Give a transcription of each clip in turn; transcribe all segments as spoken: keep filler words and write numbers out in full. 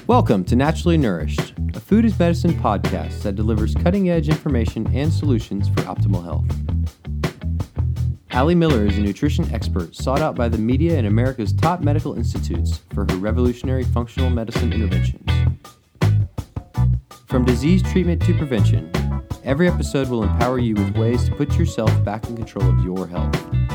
Welcome to Naturally Nourished, a food is medicine podcast that delivers cutting-edge information and solutions for optimal health. Allie Miller is a nutrition expert sought out by the media and America's top medical institutes for her revolutionary functional medicine interventions. From disease treatment to prevention, every episode will empower you with ways to put yourself back in control of your health.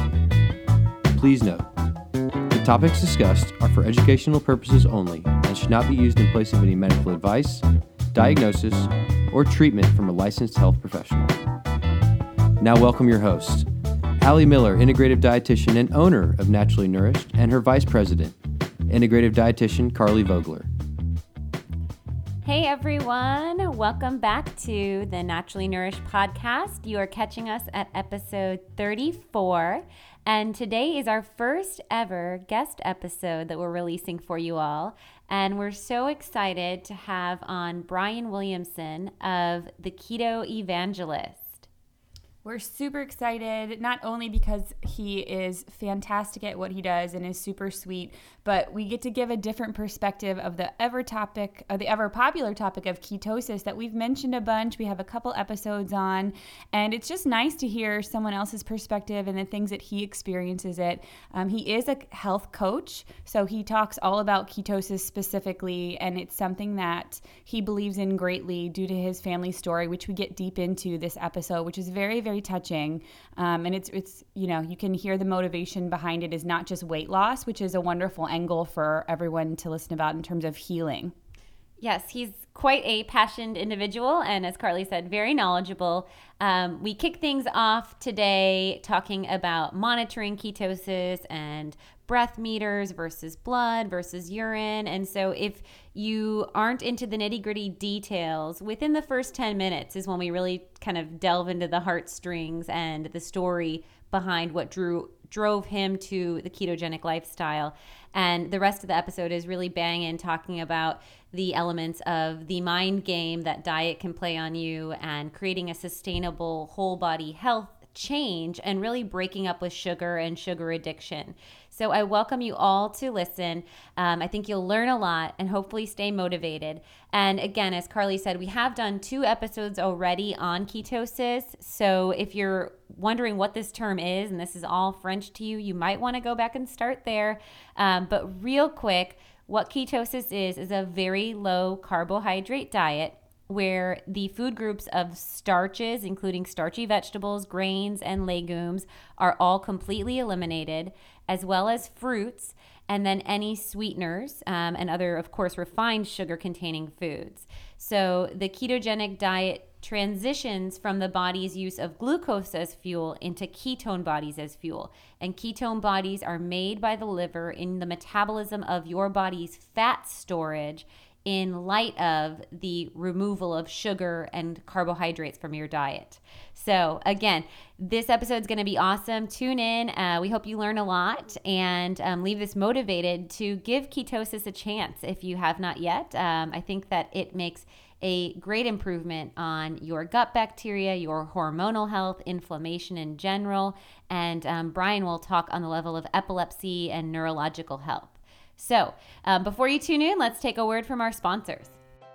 Please note, the topics discussed are for educational purposes only and should not be used in place of any medical advice, diagnosis, or treatment from a licensed health professional. Now welcome your host, Allie Miller, integrative dietitian and owner of Naturally Nourished, and her vice president, integrative dietitian Carly Vogler. Hey everyone, welcome back to the Naturally Nourished podcast. You are catching us at episode thirty-four, and today is our first ever guest episode that we're releasing for you all. And we're so excited to have on Brian Williamson of The Keto Evangelist. We're super excited, not only because he is fantastic at what he does and is super sweet, but we get to give a different perspective of the ever topic, of the ever popular topic of ketosis that we've mentioned a bunch. We have a couple episodes on, and it's just nice to hear someone else's perspective and the things that he experiences it. Um, he is a health coach, so he talks all about ketosis specifically, and it's something that he believes in greatly due to his family story, which we get deep into this episode, which is very, very touching. Um, and it's, it's, you know, you can hear the motivation behind it is not just weight loss, which is a wonderful angle for everyone to listen about in terms of healing. Yes, he's quite a passionate individual, and as Carly said, very knowledgeable. Um, we kick things off today talking about monitoring ketosis and breath meters versus blood versus urine. And so if you aren't into the nitty-gritty details, within the first ten minutes is when we really kind of delve into the heartstrings and the story behind what drew drove him to the ketogenic lifestyle. And the rest of the episode is really banging, talking about the elements of the mind game that diet can play on you and creating a sustainable whole body health change and really breaking up with sugar and sugar addiction. So I welcome you all to listen. Um, I think you'll learn a lot and hopefully stay motivated. And again, as Carly said, we have done two episodes already on ketosis. So if you're wondering what this term is, and this is all French to you, you might want to go back and start there. Um, but real quick, what ketosis is, is a very low carbohydrate diet where the food groups of starches, including starchy vegetables, grains, and legumes, are all completely eliminated, as well as fruits, and then any sweeteners um, and other, of course, refined sugar-containing foods. So the ketogenic diet transitions from the body's use of glucose as fuel into ketone bodies as fuel. And ketone bodies are made by the liver in the metabolism of your body's fat storage in light of the removal of sugar and carbohydrates from your diet. So again, this episode is going to be awesome. Tune in. Uh, we hope you learn a lot and um, leave this motivated to give ketosis a chance if you have not yet. Um, I think that it makes a great improvement on your gut bacteria, your hormonal health, inflammation in general, and um, Brian will talk on the level of epilepsy and neurological health. So um, before you tune in, let's take a word from our sponsors.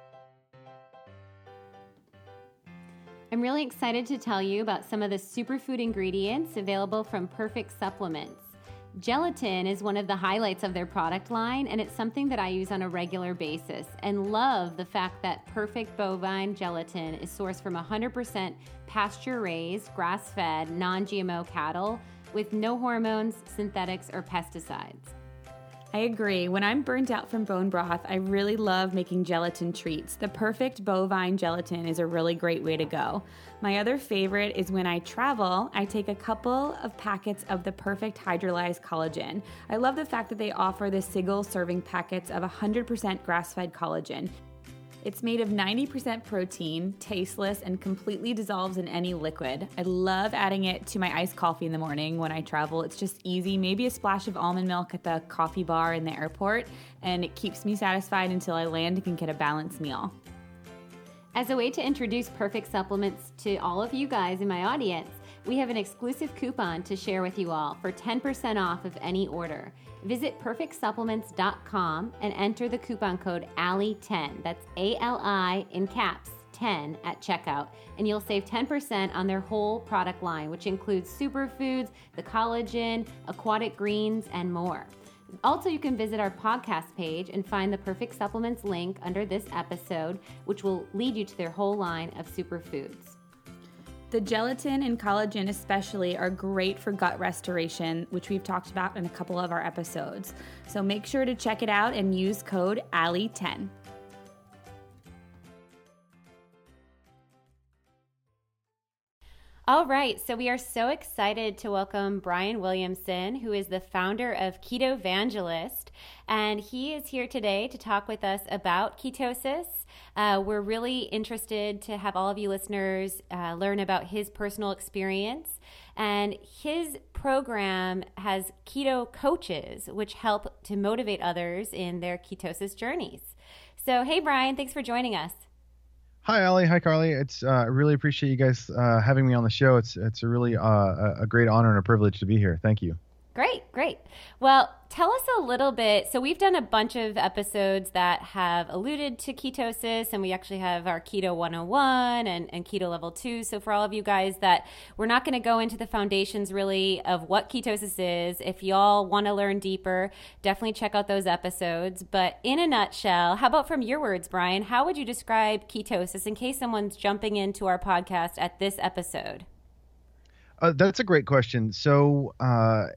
I'm really excited to tell you about some of the superfood ingredients available from Perfect Supplements. Gelatin is one of the highlights of their product line, and it's something that I use on a regular basis and love the fact that Perfect Bovine Gelatin is sourced from one hundred percent pasture-raised, grass-fed, non-G M O cattle with no hormones, synthetics, or pesticides. I agree. When I'm burnt out from bone broth, I really love making gelatin treats. The Perfect Bovine Gelatin is a really great way to go. My other favorite is when I travel, I take a couple of packets of the Perfect Hydrolyzed Collagen. I love the fact that they offer the single serving packets of one hundred percent grass-fed collagen. It's made of ninety percent protein, tasteless, and completely dissolves in any liquid. I love adding it to my iced coffee in the morning when I travel. It's just easy. Maybe a splash of almond milk at the coffee bar in the airport, and it keeps me satisfied until I land and can get a balanced meal. As a way to introduce Perfect Supplements to all of you guys in my audience, We have an exclusive coupon to share with you all for ten percent off of any order. Visit perfect supplements dot com and enter the coupon code A L I ten. That's A L I in caps ten at checkout, and you'll save ten percent on their whole product line, which includes superfoods, the collagen, aquatic greens, and more. Also, you can visit our podcast page and find the Perfect Supplements link under this episode, which will lead you to their whole line of superfoods. The gelatin and collagen especially are great for gut restoration, which we've talked about in a couple of our episodes. So make sure to check it out and use code A L I ten. All right, so we are so excited to welcome Brian Williamson, who is the founder of Ketovangelist, and he is here today to talk with us about ketosis. Uh, we're really interested to have all of you listeners uh, learn about his personal experience, and his program has keto coaches, which help to motivate others in their ketosis journeys. So, hey, Brian, thanks for joining us. Hi, Allie. Hi, Carly. It's uh, I really appreciate you guys uh, having me on the show. It's it's a really uh, a, a great honor and a privilege to be here. Thank you. Great, great. Well, tell us a little bit. So we've done a bunch of episodes that have alluded to ketosis, and we actually have our Keto one oh one and, and Keto Level two. So for all of you guys that we're not going to go into the foundations really of what ketosis is. If y'all want to learn deeper, definitely check out those episodes. But in a nutshell, how about from your words, Brian, how would you describe ketosis in case someone's jumping into our podcast at this episode? Uh, that's a great question. So, uh,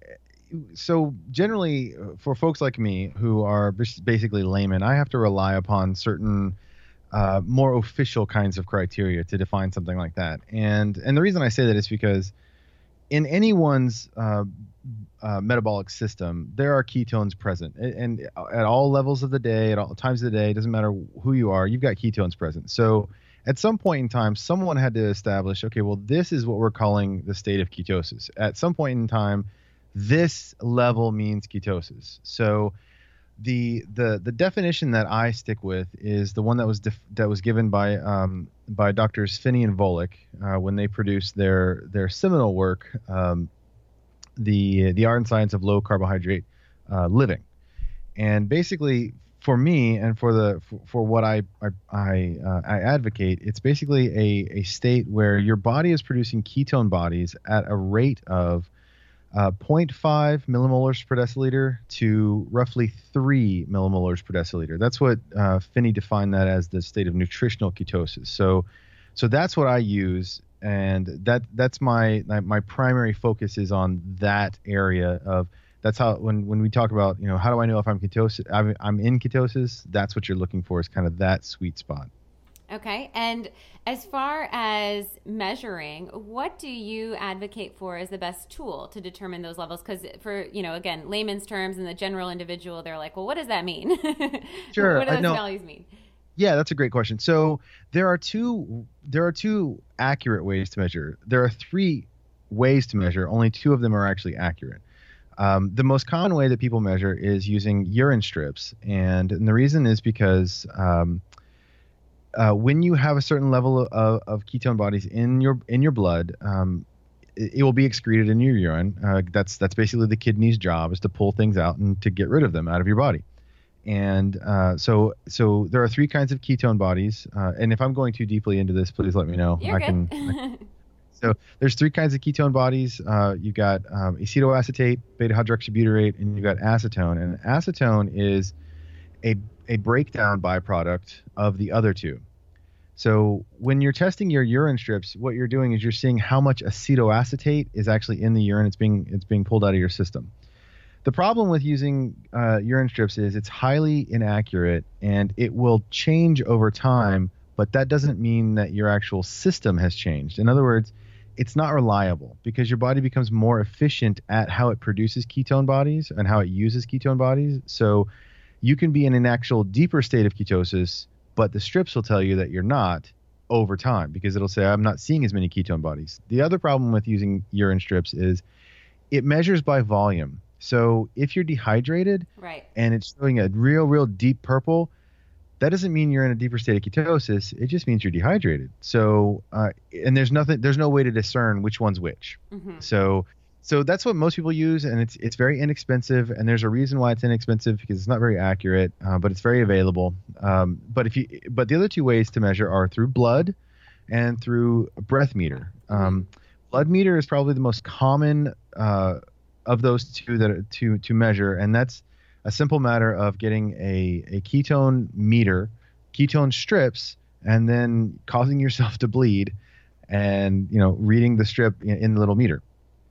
so generally for folks like me who are basically laymen, I have to rely upon certain uh, more official kinds of criteria to define something like that. And and the reason I say that is because in anyone's uh, uh, metabolic system, there are ketones present, and, and at all levels of the day, at all times of the day, it doesn't matter who you are, you've got ketones present. So at some point in time, someone had to establish, okay, well, this is what we're calling the state of ketosis. At some point in time, this level means ketosis. So the the the definition that I stick with is the one that was def- that was given by um, by Doctors Phinney and Volek uh, when they produced their their seminal work, um, the the Art and Science of Low Carbohydrate uh, Living. And basically, for me and for the for, for what I I I, uh, I advocate, it's basically a a state where your body is producing ketone bodies at a rate of uh, zero point five millimolars per deciliter to roughly three millimolars per deciliter. That's what uh, Phinney defined that as the state of nutritional ketosis. So, so that's what I use, and that that's my my primary focus is on that area of. That's how when when we talk about, you know, how do I know if I'm ketosis? I'm, I'm in ketosis. That's what you're looking for, is kind of that sweet spot. Okay. And as far as measuring, what do you advocate for as the best tool to determine those levels? Because for, you know, again, layman's terms and the general individual, they're like, well, what does that mean? Sure. What do those no, values mean? Yeah, that's a great question. So there are two there are two accurate ways to measure. There are three ways to measure. Only two of them are actually accurate. Um, the most common way that people measure is using urine strips, and, and the reason is because um, uh, when you have a certain level of, of ketone bodies in your in your blood, um, it, it will be excreted in your urine. Uh, that's that's basically the kidney's job, is to pull things out and to get rid of them out of your body. And uh, so so there are three kinds of ketone bodies, uh, and if I'm going too deeply into this, please let me know. You're I good. can. I, So there's three kinds of ketone bodies. Uh, you've got um, acetoacetate, beta-hydroxybutyrate, and you've got acetone. And acetone is a a breakdown byproduct of the other two. So when you're testing your urine strips, what you're doing is you're seeing how much acetoacetate is actually in the urine. It's being it's being pulled out of your system. The problem with using uh, urine strips is it's highly inaccurate, and it will change over time, but that doesn't mean that your actual system has changed. In other words, it's not reliable because your body becomes more efficient at how it produces ketone bodies and how it uses ketone bodies. So you can be in an actual deeper state of ketosis, but the strips will tell you that you're not over time because it'll say, I'm not seeing as many ketone bodies. The other problem with using urine strips is it measures by volume. So if you're dehydrated right. and it's showing a real, real deep purple, that doesn't mean you're in a deeper state of ketosis. It just means you're dehydrated. So, uh, and there's nothing, there's no way to discern which one's which. Mm-hmm. So, so that's what most people use, and it's it's very inexpensive. And there's a reason why it's inexpensive, because it's not very accurate, uh, but it's very available. Um, but if you, but the other two ways to measure are through blood and through a breath meter. Um, blood meter is probably the most common uh, of those two that are, to to measure, and that's a simple matter of getting a, a ketone meter, ketone strips, and then causing yourself to bleed, and you know reading the strip in, in the little meter.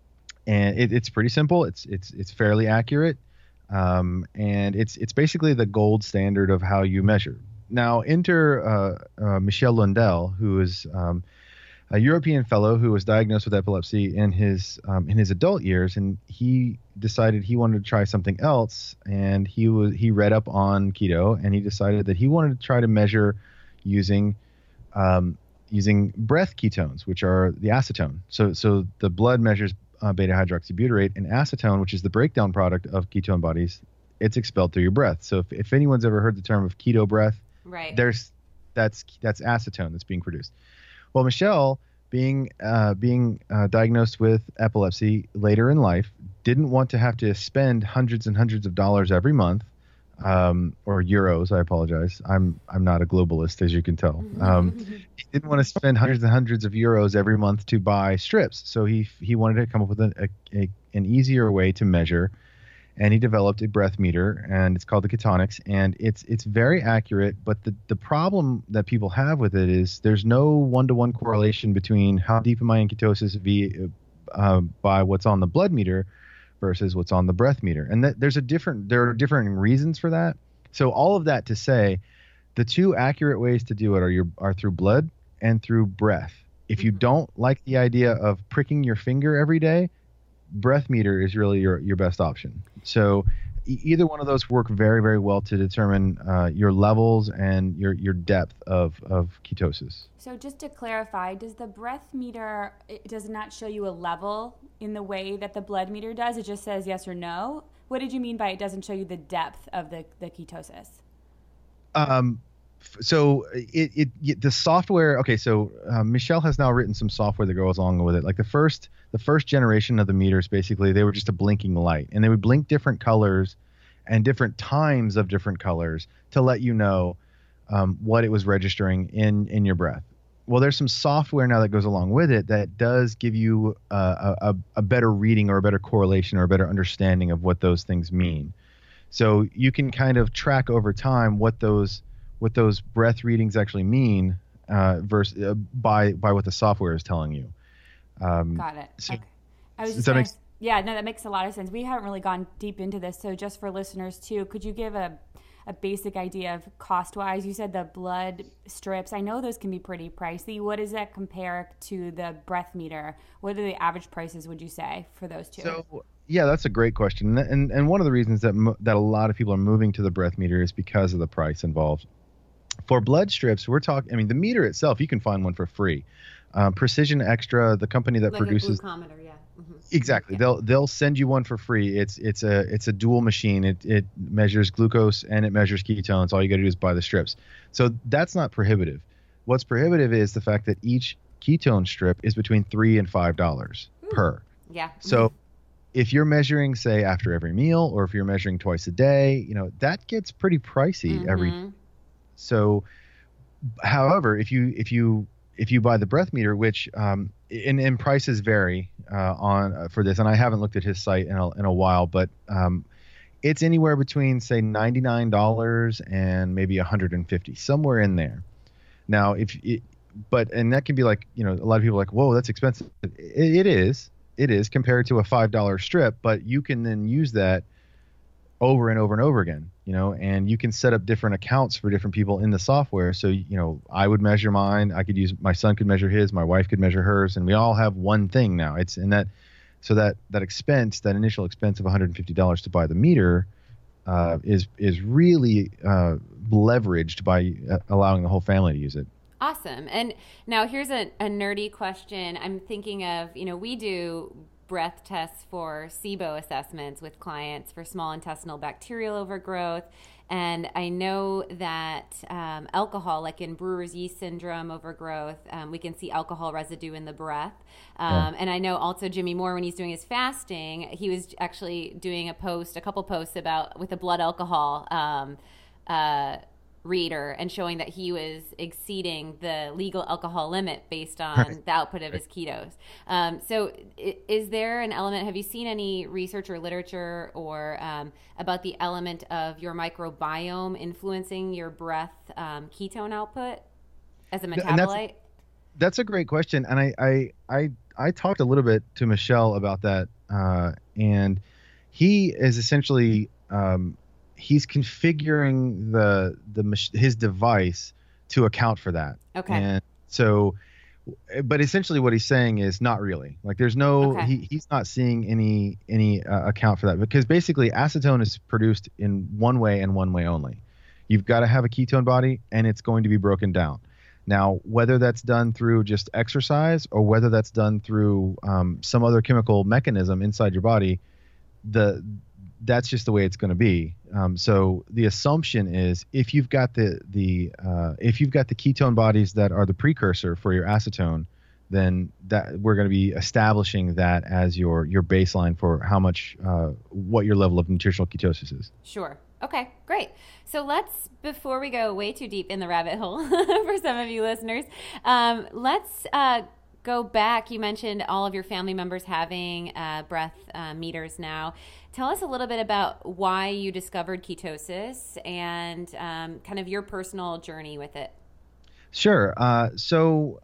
And it, it's pretty simple. It's it's it's fairly accurate, um, and it's it's basically the gold standard of how you measure. Now enter uh, uh, Michel Lundell, who is um, a European fellow who was diagnosed with epilepsy in his um, in his adult years, and he decided he wanted to try something else. And he was he read up on keto, and he decided that he wanted to try to measure using um, using breath ketones, which are the acetone. So so the blood measures uh, beta hydroxybutyrate, and acetone, which is the breakdown product of ketone bodies, it's expelled through your breath. So if, if anyone's ever heard the term of keto breath, right, there's that's that's acetone that's being produced. Well, Michel, being uh, being uh, diagnosed with epilepsy later in life, didn't want to have to spend hundreds and hundreds of dollars every month, um, or euros. I apologize. I'm I'm not a globalist, as you can tell. Um, he didn't want to spend hundreds and hundreds of euros every month to buy strips. So he he wanted to come up with a, a, a an easier way to measure. And he developed a breath meter, and it's called the Ketonix, and it's it's very accurate. But the, the problem that people have with it is there's no one-to-one correlation between how deep am I in ketosis via, uh, by what's on the blood meter versus what's on the breath meter. And that, there's a different there are different reasons for that. So all of that to say, the two accurate ways to do it are your are through blood and through breath. If you don't like the idea of pricking your finger every day, breath meter is really your, your best option. So e- either one of those work very, very well to determine uh, your levels and your, your depth of, of ketosis. So just to clarify, does the breath meter, it does not show you a level in the way that the blood meter does? It just says yes or no? What did you mean by it doesn't show you the depth of the, the ketosis? Um, so it, it, it the software, okay, so uh, Michel has now written some software that goes along with it. Like the first the first generation of the meters, basically, they were just a blinking light, and they would blink different colors and different times of different colors to let you know um, what it was registering in, in your breath. Well, there's some software now that goes along with it that does give you uh, a, a better reading or a better correlation or a better understanding of what those things mean. So you can kind of track over time what those what those breath readings actually mean uh, versus uh, by by what the software is telling you. Um, Got it. So, okay. I was does just that gonna, make, yeah, no, that makes a lot of sense. We haven't really gone deep into this, so just for listeners too, could you give a a basic idea of cost-wise? You said the blood strips. I know those can be pretty pricey. What does that compare to the breath meter? What are the average prices, would you say, for those two? So, yeah, that's a great question. And and one of the reasons that mo- that a lot of people are moving to the breath meter is because of the price involved. For blood strips, we're talking, I mean, the meter itself, you can find one for free. Um, Precision Extra, the company that like produces. a glucometer, yeah. Mm-hmm. Exactly. Yeah. They'll they'll send you one for free. It's it's a it's a dual machine. It it measures glucose and it measures ketones. All you got to do is buy the strips. So that's not prohibitive. What's prohibitive is the fact that each ketone strip is between three and five dollars per. Yeah. So if you're measuring, say, after every meal, or if you're measuring twice a day, you know, that gets pretty pricey mm-hmm. every. So, however, if you if you if you buy the breath meter, which um, and, and prices vary uh, on uh, for this, and I haven't looked at his site in a, in a while, but um, it's anywhere between, say, ninety-nine dollars and maybe one hundred fifty dollars, somewhere in there. Now, if it, but and that can be like, you know, a lot of people are like, whoa, that's expensive. It, it is, it is compared to a five dollar strip, but you can then use that over and over and over again, you know, and you can set up different accounts for different people in the software. So, you know, I would measure mine. I could use, my son could measure his, my wife could measure hers, and we all have one thing now. It's in that, so that, that expense, that initial expense of one hundred fifty dollars to buy the meter uh, is, is really uh, leveraged by uh, allowing the whole family to use it. Awesome. And now here's a, a nerdy question. I'm thinking of, you know, we do breath tests for SIBO assessments with clients for small intestinal bacterial overgrowth. And I know that um, alcohol, like in brewer's yeast syndrome overgrowth, um, we can see alcohol residue in the breath. Um, yeah. And I know also Jimmy Moore, when he's doing his fasting, he was actually doing a post, a couple posts about with the blood alcohol um, uh, reader, and showing that he was exceeding the legal alcohol limit based on right. the output of his ketos. Um, so is there an element, have you seen any research or literature or um, about the element of your microbiome influencing your breath um, ketone output as a metabolite? That's, that's a great question. And I, I, I, I talked a little bit to Michelle about that. Uh, and he is essentially, um, he's configuring the the his device to account for that. Okay. And so, but essentially what he's saying is not really. Like there's no okay. he he's not seeing any any uh, account for that, because basically acetone is produced in one way and one way only. You've got to have a ketone body, and it's going to be broken down. Now, whether that's done through just exercise or whether that's done through um, some other chemical mechanism inside your body, the that's just the way it's going to be. Um, so the assumption is if you've got the the uh, if you've got the ketone bodies that are the precursor for your acetone, then that we're going to be establishing that as your your baseline for how much uh, what your level of nutritional ketosis is. Sure. Okay, great. So let's, before we go way too deep in the rabbit hole for some of you listeners, um, let's uh, go back. You mentioned all of your family members having uh, breath uh, meters now. Tell us a little bit about why you discovered ketosis and um, kind of your personal journey with it. Sure. Uh, so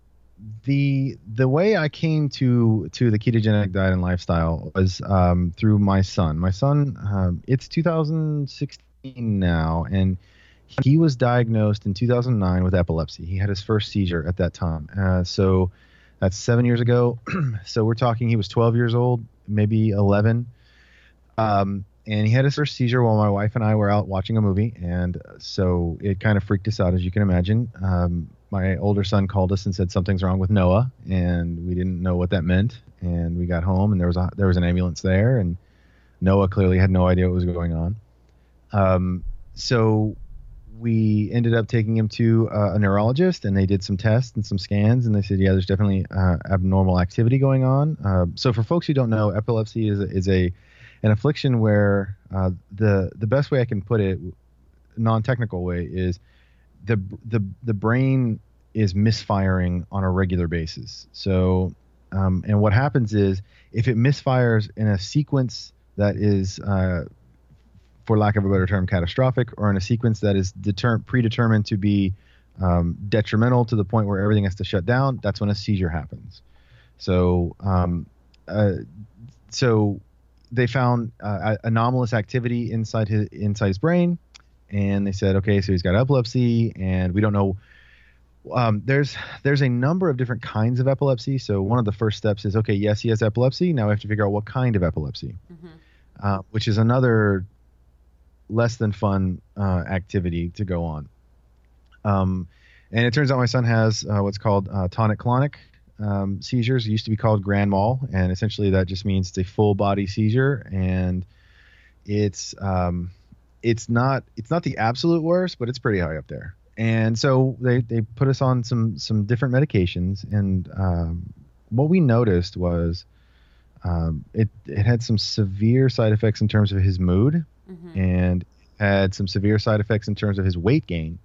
the the way I came to to the ketogenic diet and lifestyle was um, through my son. My son, um, it's two thousand sixteen now, and he was diagnosed in two thousand nine with epilepsy. He had his first seizure at that time. Uh, so that's seven years ago. So we're talking he was twelve years old, maybe eleven. Um, and he had his first seizure while my wife and I were out watching a movie. And so it kind of freaked us out, as you can imagine. Um, my older son called us and said something's wrong with Noah, and we didn't know what that meant. And we got home, and there was a, there was an ambulance there, and Noah clearly had no idea what was going on. Um, so we ended up taking him to uh, a neurologist, and they did some tests and some scans, and they said, yeah, there's definitely uh, abnormal activity going on. Uh, so for folks who don't know, epilepsy is a, is a an affliction where uh, the the best way I can put it, non-technical way, is the the the brain is misfiring on a regular basis. So, um, and what happens is if it misfires in a sequence that is, uh, for lack of a better term, catastrophic, or in a sequence that is deter- predetermined to be um, detrimental to the point where everything has to shut down, that's when a seizure happens. So, um, uh, so. They found uh, anomalous activity inside his inside his brain, and they said, okay, so he's got epilepsy, and we don't know. Um, there's there's a number of different kinds of epilepsy. So one of the first steps is, okay, yes, he has epilepsy. Now we have to figure out what kind of epilepsy, mm-hmm. uh, which is another less than fun uh, activity to go on. Um, and it turns out my son has uh, what's called uh, tonic-clonic Um, seizures. It used to be called grand mal, and essentially that just means it's a full body seizure, and it's um, it's not it's not the absolute worst, but it's pretty high up there. And so they, they put us on some some different medications, and um, what we noticed was um, it it had some severe side effects in terms of his mood, mm-hmm. and had some severe side effects in terms of his weight gain.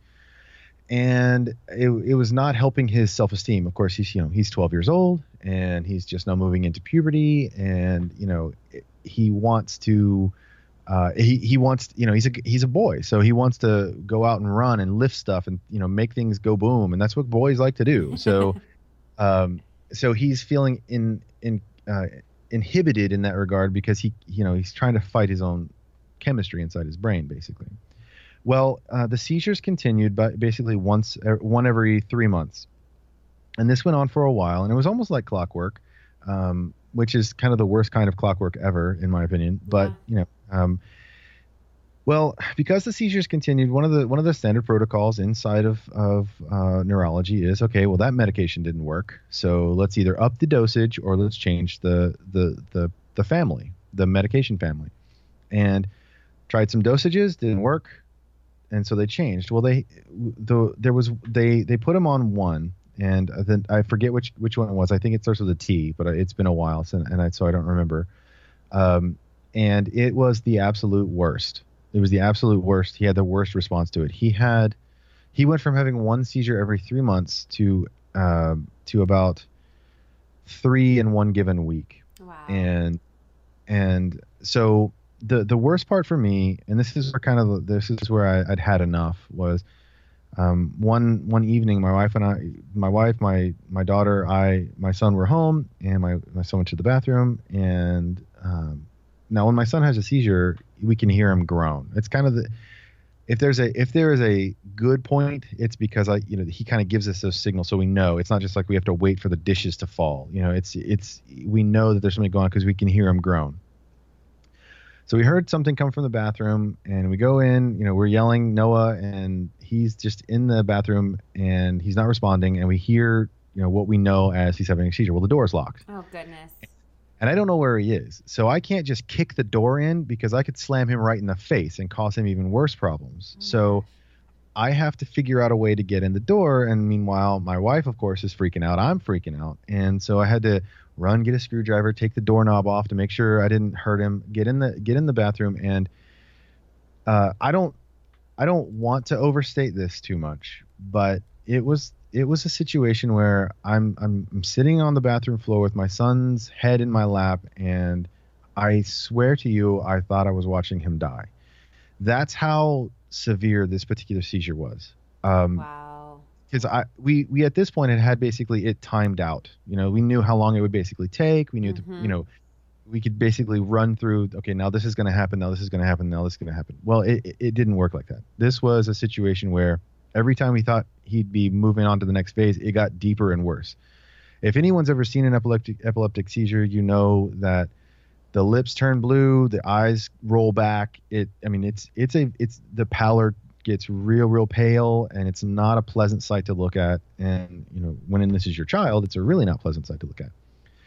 And it, it was not helping his self-esteem. Of course, he's, you know, he's twelve years old, and he's just now moving into puberty, and, you know, he wants to, uh, he, he wants, you know, he's a, he's a boy. So he wants to go out and run and lift stuff and, you know, make things go boom. And that's what boys like to do. So, um, so he's feeling in, in, uh, inhibited in that regard because he, you know, he's trying to fight his own chemistry inside his brain, basically. Well, uh, the seizures continued, but basically once, one every three months. And this went on for a while, and it was almost like clockwork, um, which is kind of the worst kind of clockwork ever, in my opinion. But, yeah. you know, um, well, because the seizures continued, one of the one of the standard protocols inside of, of uh, neurology is, okay, well, that medication didn't work, so let's either up the dosage or let's change the the the, the family, the medication family. And tried some dosages, didn't work. and so they changed. Well, they the there was they they put him on one, and then I forget which which one it was. I think it starts with a T, but it's been a while since, and I so I don't remember. Um, and it was the absolute worst. It was the absolute worst. He had the worst response to it. He had he went from having one seizure every three months to uh, to about three in one given week. Wow. And and so the the worst part for me, and this is where kind of this is where I, I'd had enough, was um, one one evening my wife and I, my wife, my my daughter, I, my son were home, and my my son went to the bathroom, and um, now when my son has a seizure, we can hear him groan. It's kind of the if there's a if there is a good point, it's because I you know he kind of gives us those signals, so we know it's not just like we have to wait for the dishes to fall. You know, it's it's we know that there's something going on because we can hear him groan. So we heard something come from the bathroom, and we go in. You know, we're yelling Noah, and he's just in the bathroom, and he's not responding. And we hear you know what we know as he's having a seizure. Well, the door is locked. Oh goodness. And I don't know where he is. So I can't just kick the door in because I could slam him right in the face and cause him even worse problems. Oh, so I have to figure out a way to get in the door. And meanwhile, my wife, of course, is freaking out. I'm freaking out. And so I had to run, get a screwdriver, take the doorknob off to make sure I didn't hurt him, get in the get in the bathroom. And uh, I don't I don't want to overstate this too much, but it was it was a situation where I'm, I'm I'm sitting on the bathroom floor with my son's head in my lap, and I swear to you, I thought I was watching him die. That's how severe this particular seizure was. Um, wow. Because I we we at this point had had basically it timed out. You know, we knew how long it would basically take. We knew Mm-hmm. the, you know we could basically run through. Okay, now this is going to happen. Now this is going to happen. Now this is going to happen. Well, it it it didn't work like that. This was a situation where every time we thought he'd be moving on to the next phase, it got deeper and worse. If anyone's ever seen an epileptic epileptic seizure, you know that the lips turn blue, the eyes roll back. It, I mean, it's it's a it's the pallor gets real real pale, and it's not a pleasant sight to look at. And you know, when this is your child, it's a really not pleasant sight to look at.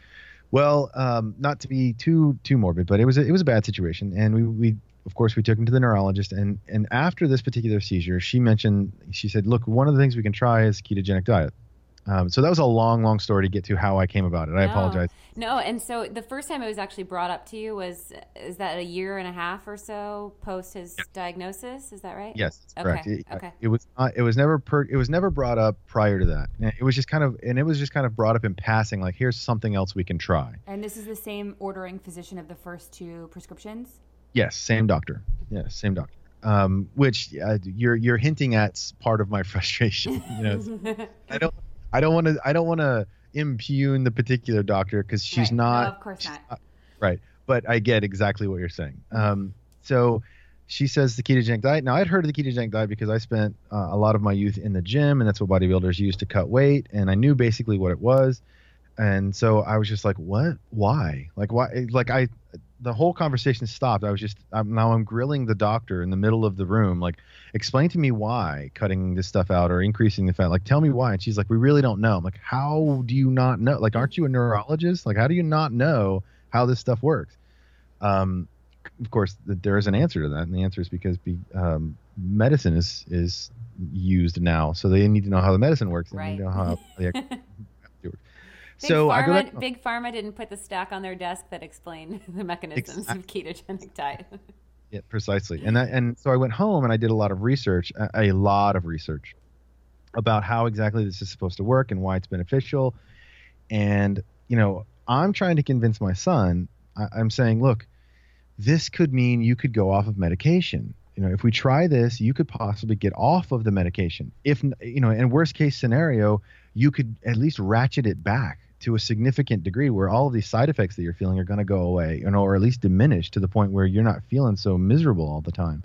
Well, um, not to be too too morbid, but it was a, it was a bad situation, and we we. Of course, we took him to the neurologist, and, and after this particular seizure, she mentioned, she said, look, one of the things we can try is ketogenic diet. Um, so that was a long, long story to get to how I came about it. I No. apologize. No, and so the first time it was actually brought up to you was, is that a year and a half or so post his diagnosis? Is that right? Yes, that's Okay, correct. It, okay. it was not, it was never per, it was never brought up prior to that. And it was just kind of, and it was just kind of brought up in passing, like, here's something else we can try. And this is the same ordering physician of the first two prescriptions? Yes, same doctor. Yes, same doctor. Um, which uh, you're you're hinting at s- part of my frustration. You know, I don't I don't want to I don't want to impugn the particular doctor because she's Right. not. No, of course not. uh, right, but I get exactly what you're saying. Um, so she says the ketogenic diet. Now I'd heard of the ketogenic diet because I spent uh, a lot of my youth in the gym, and that's what bodybuilders use to cut weight, and I knew basically what it was. And so I was just like, what? Why? Like, why? Like, I, the whole conversation stopped. I was just, I'm, now I'm grilling the doctor in the middle of the room. Like, explain to me why cutting this stuff out or increasing the fat. Like, tell me why. And she's like, we really don't know. I'm like, how do you not know? Like, aren't you a neurologist? Like, how do you not know how this stuff works? Um, of course, th- there is an answer to that. And the answer is because be, um, medicine is, is used now. So they need to know how the medicine works. They Right. need to know how the Big So Pharma, I go back, Big Pharma didn't put the stack on their desk that explained the mechanisms of ketogenic diet. yeah, precisely. And that, and so I went home and I did a lot of research, a, a lot of research about how exactly this is supposed to work and why it's beneficial. And, you know, I'm trying to convince my son, I, I'm saying, look, this could mean you could go off of medication. You know, if we try this, you could possibly get off of the medication. If, you know, in worst case scenario, you could at least ratchet it back to a significant degree where all of these side effects that you're feeling are going to go away, you know, or at least diminish to the point where you're not feeling so miserable all the time.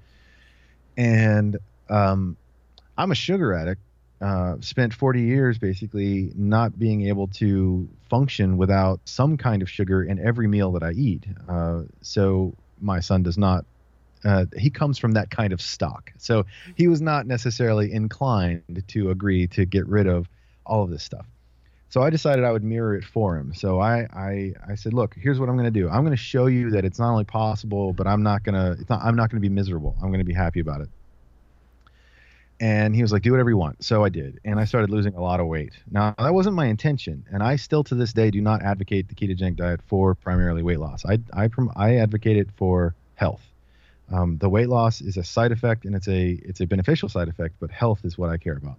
And um, I'm a sugar addict, uh, spent forty years basically not being able to function without some kind of sugar in every meal that I eat. Uh, so my son does not, uh, he comes from that kind of stock. So he was not necessarily inclined to agree to get rid of all of this stuff. So I decided I would mirror it for him. So I, I, I said, look, here's what I'm going to do. I'm going to show you that it's not only possible, but I'm not going to, it's not, I'm not going to be miserable. I'm going to be happy about it. And he was like, do whatever you want. So I did. And I started losing a lot of weight. Now, that wasn't my intention. And I still to this day do not advocate the ketogenic diet for primarily weight loss. I, I, I advocate it for health. Um, the weight loss is a side effect, and it's a it's a beneficial side effect, but health is what I care about.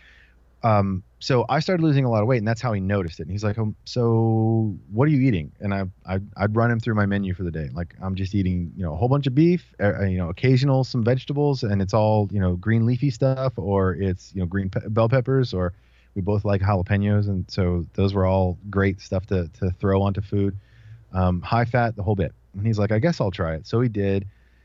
Um, so I started losing a lot of weight, and that's how he noticed it. And he's like, oh, so what are you eating? And I, I, I'd run him through my menu for the day. Like, I'm just eating, you know, a whole bunch of beef, uh, you know, occasional some vegetables, and it's all, you know, green leafy stuff, or it's, you know, green pe- bell peppers, or we both like jalapenos. And so those were all great stuff to, to throw onto food. Um, high fat, the whole bit. And he's like, I guess I'll try it. So he did.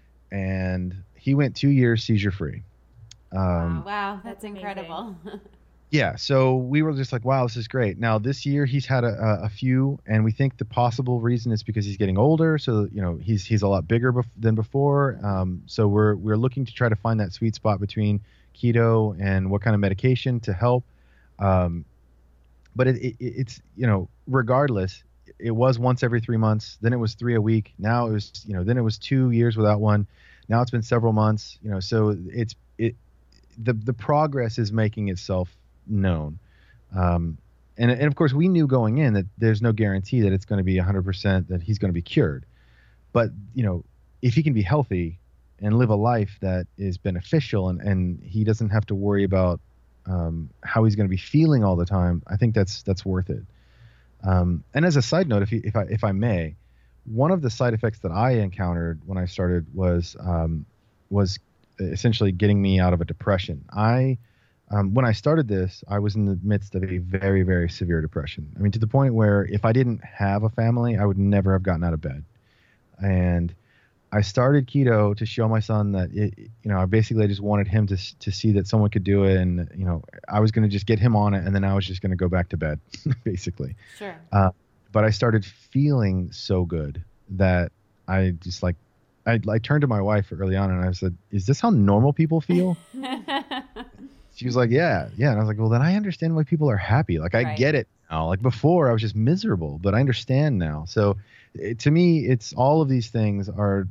And he went two years seizure free. Um, wow, wow, that's, that's incredible. Yeah, so we were just like, wow, this is great. Now, this year he's had a, a few, and we think the possible reason is because he's getting older. So, you know, he's he's a lot bigger bef- than before. Um, so we're we're looking to try to find that sweet spot between keto and what kind of medication to help. Um, but it, it it's, you know, regardless, it was once every three months. Then it was three a week. Now it was, you know, then it was two years without one. Now it's been several months, you know, so it's it the the progress is making itself known. Um, and, and of course we knew going in that there's no guarantee that it's going to be one hundred percent that he's going to be cured. But, you know, if he can be healthy and live a life that is beneficial, and, and he doesn't have to worry about um, how he's going to be feeling all the time, I think that's that's worth it. Um, and as a side note, if you, if I if I may, one of the side effects that I encountered when I started was um, was essentially getting me out of a depression. I Um, when I started this, I was in the midst of a very, very severe depression. I mean, to the point where if I didn't have a family, I would never have gotten out of bed. And I started keto to show my son that, it, you know, I basically just wanted him to to see that someone could do it. And, you know, I was going to just get him on it, and then I was just going to go back to bed, basically. Sure. Uh, but I started feeling so good that I just like, I, I turned to my wife early on and I said, is this how normal people feel? She was like, yeah, yeah. And I was like, well, then I understand why people are happy. Like, I Right. get it now. Like, before I was just miserable, but I understand now. So it, to me, it's all of these things are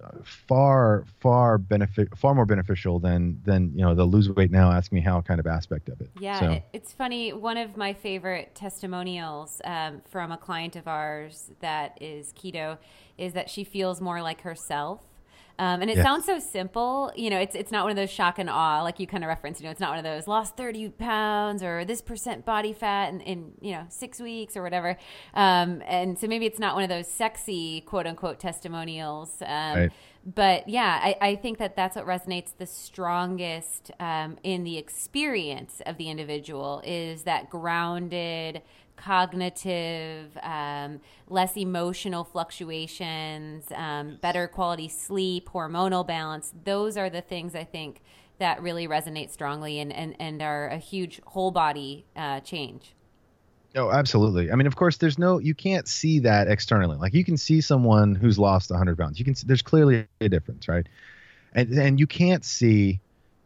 far, far benefit, far more beneficial than, than, you know, the lose weight now, ask me how kind of aspect of it. Yeah, So, it, it's funny. One of my favorite testimonials um, from a client of ours that is keto is that she feels more like herself. Um, and it Yes. sounds so simple, you know, it's it's not one of those shock and awe, like you kind of referenced, you know, it's not one of those lost thirty pounds or this percent body fat in, in you know, six weeks or whatever. Um, and so maybe it's not one of those sexy, quote unquote, testimonials. Um, Right. But yeah, I, I think that that's what resonates the strongest um, in the experience of the individual is that grounded, cognitive, um, less emotional fluctuations, um, better quality sleep, hormonal balance. Those are the things I think that really resonate strongly and, and, and are a huge whole body uh, change. oh, absolutely. I mean, of course, there's no, you can't see that externally. Like, you can see someone who's lost one hundred pounds. You can, there's clearly a difference, right? And and you can't see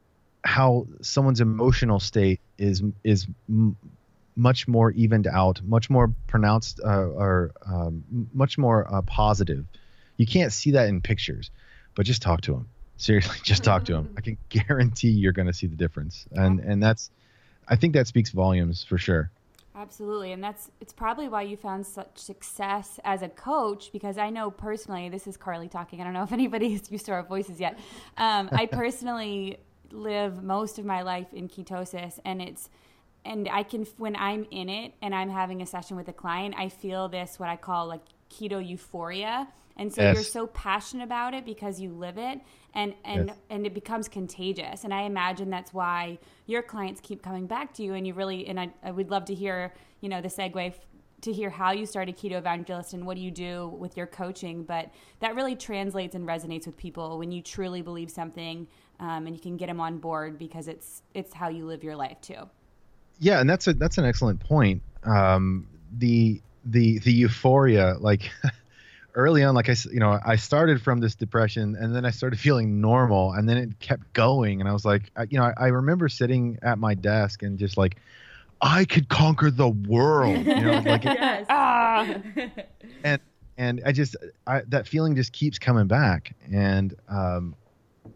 how someone's emotional state is is m- much more evened out, much more pronounced, uh, or um, much more uh, positive. You can't see that in pictures, but just talk to them. Seriously, just talk to them. I can guarantee you're going to see the difference, and and that's, I think that speaks volumes for sure. Absolutely. And that's, it's probably why you found such success as a coach, because I know personally, this is Carly talking. I don't know if anybody's used to our voices yet. Um, I personally live most of my life in ketosis, and it's, and I can, when I'm in it and I'm having a session with a client, I feel this, what I call like keto euphoria. And so Yes. you're so passionate about it because you live it, and, and, Yes. and it becomes contagious. And I imagine that's why your clients keep coming back to you, and you really, and I, I would love to hear, you know, the segue f- to hear how you started Keto Evangelist and what do you do with your coaching. But that really translates and resonates with people when you truly believe something, um, and you can get them on board because it's, it's how you live your life too. Yeah, and that's a that's an excellent point. Um, the the the euphoria, like early on, like I s- you know, I started from this depression, and then I started feeling normal, and then it kept going, and I was like, I, you know, I, I remember sitting at my desk and just like, I could conquer the world, you know, like, it, Yes. Ah. and and I just I, that feeling just keeps coming back, and um,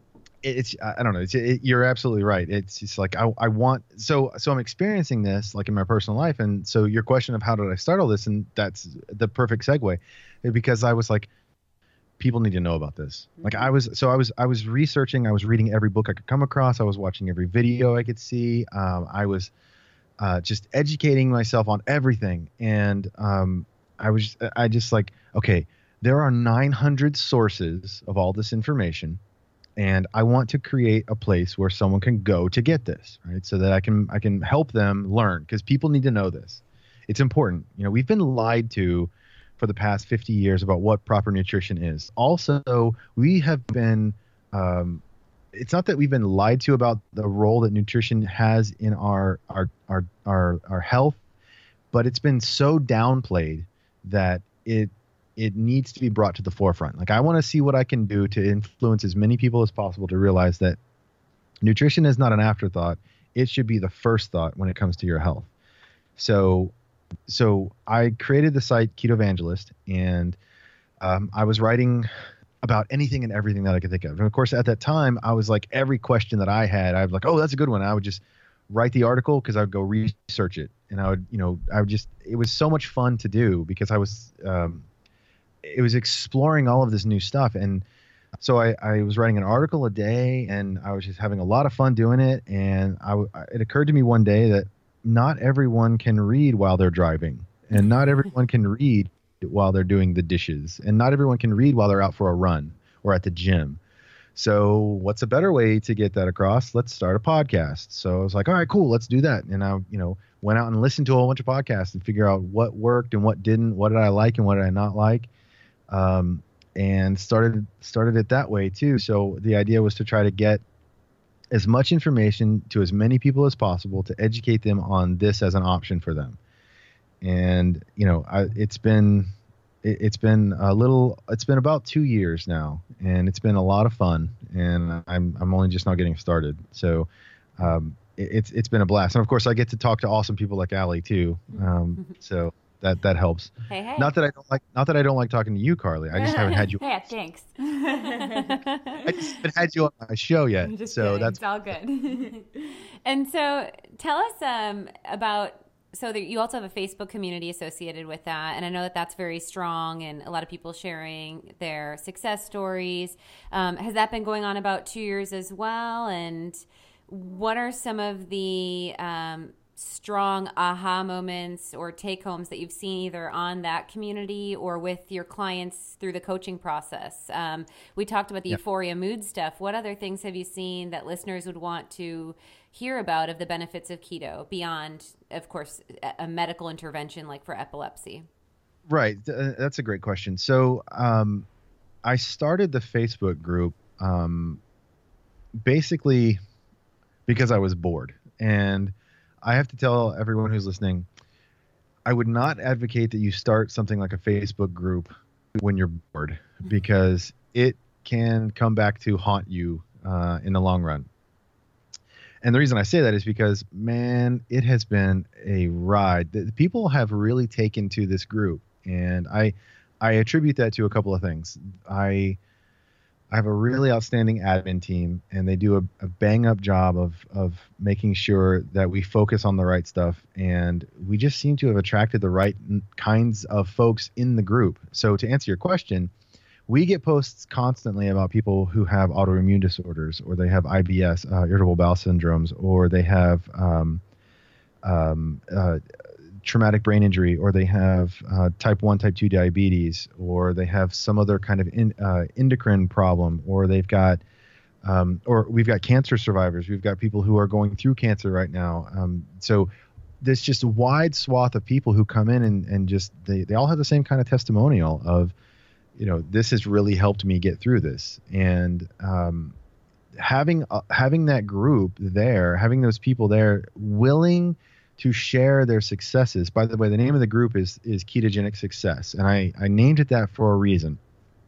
it's I don't know. It's it, you're absolutely right. It's just like I I want so so I'm experiencing this like in my personal life, and so your question of how did I start all this, and that's the perfect segue, because I was like, people need to know about this. Like I was so I was I was researching. I was reading every book I could come across. I was watching every video I could see. Um, I was uh, just educating myself on everything, and um, I was I just like okay, there are nine hundred sources of all this information. And I want to create a place where someone can go to get this, right? So that I can I can help them learn, because people need to know this. It's important. You know, we've been lied to for the past fifty years about what proper nutrition is. Also, we have been um, it's not that we've been lied to about the role that nutrition has in our our our our, our health, but it's been so downplayed that it it needs to be brought to the forefront. Like I want to see what I can do to influence as many people as possible to realize that nutrition is not an afterthought. It should be the first thought when it comes to your health. So, so I created the site Keto Evangelist, and um, I was writing about anything and everything that I could think of. And of course, at that time, I was like, every question that I had, I was like, oh, that's a good one. I would just write the article because I would go research it. And I would, you know, I would just, it was so much fun to do because I was, um, it was exploring all of this new stuff. And so I, I was writing an article a day, and I was just having a lot of fun doing it. And I, it occurred to me one day that not everyone can read while they're driving, and not everyone can read while they're doing the dishes, and not everyone can read while they're out for a run or at the gym. So what's a better way to get that across? Let's start a podcast. So I was like, all right, cool, let's do that. And I, you know, went out and listened to a whole bunch of podcasts and figure out what worked and what didn't, what did I like and what did I not like. Um, and started started it that way too. So the idea was to try to get as much information to as many people as possible to educate them on this as an option for them. And you know, I, it's been it, it's been a little it's been about two years now, and it's been a lot of fun. And I'm I'm only just now getting started. So um, it, it's it's been a blast. And of course, I get to talk to awesome people like Allie too. Um, so. That that helps. Hey, hey. Not that I don't like not that I don't like talking to you, Carly. I just haven't had you. Yeah, thanks. I just haven't had you on my show yet. Just so kidding. that's It's all good. And so tell us um, about, so that you also have a Facebook community associated with that. And I know that that's very strong, and a lot of people sharing their success stories. Um, has that been going on about two years as well? And what are some of the um, strong aha moments or take homes that you've seen either on that community or with your clients through the coaching process? Um, we talked about the yep. euphoria mood stuff. What other things have you seen that listeners would want to hear about of the benefits of keto beyond, of course, a medical intervention like for epilepsy? Right. That's a great question. So um, I started the Facebook group um, basically because I was bored. And I have to tell everyone who's listening, I would not advocate that you start something like a Facebook group when you're bored, because it can come back to haunt you uh, in the long run. And the reason I say that is because, man, it has been a ride. The people have really taken to this group, and I I attribute that to a couple of things. I I have a really outstanding admin team, and they do a, a bang up job of of making sure that we focus on the right stuff. And we just seem to have attracted the right kinds of folks in the group. So to answer your question, we get posts constantly about people who have autoimmune disorders, or they have I B S, uh, irritable bowel syndromes, or they have um, um, uh, traumatic brain injury, or they have uh, type one, type two diabetes, or they have some other kind of in, uh, endocrine problem, or they've got, um, or we've got cancer survivors. We've got people who are going through cancer right now. Um, so there's just a wide swath of people who come in and, and just, they, they all have the same kind of testimonial of, you know, this has really helped me get through this. And um, having, uh, having that group there, having those people there willing to share their successes. By the way, the name of the group is is Ketogenic Success, and I, I named it that for a reason,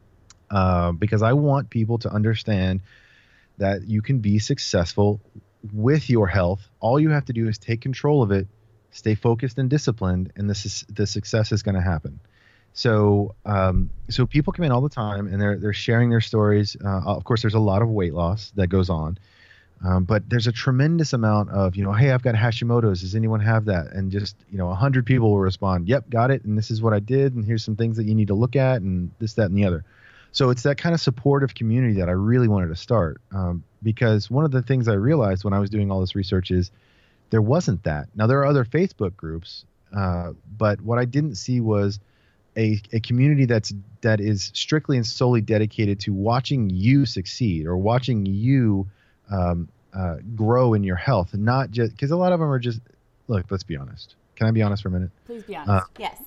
uh, because I want people to understand that you can be successful with your health. All you have to do is take control of it, stay focused and disciplined, and this is, the success is going to happen. So, um, so people come in all the time, and they're they're sharing their stories. Uh, of course, there's a lot of weight loss that goes on, um, but there's a tremendous amount of, you know, hey, I've got Hashimoto's. Does anyone have that? And just, you know, a hundred people will respond, yep, got it, and this is what I did, and here's some things that you need to look at, and this, that, and the other. So it's that kind of supportive community that I really wanted to start, um, because one of the things I realized when I was doing all this research is there wasn't that. Now, there are other Facebook groups, uh, but what I didn't see was a, a community that's that is strictly and solely dedicated to watching you succeed or watching you um, uh, grow in your health, not just because a lot of them are just, look, let's be honest. Can I be honest for a minute? Please be honest. Uh, yes.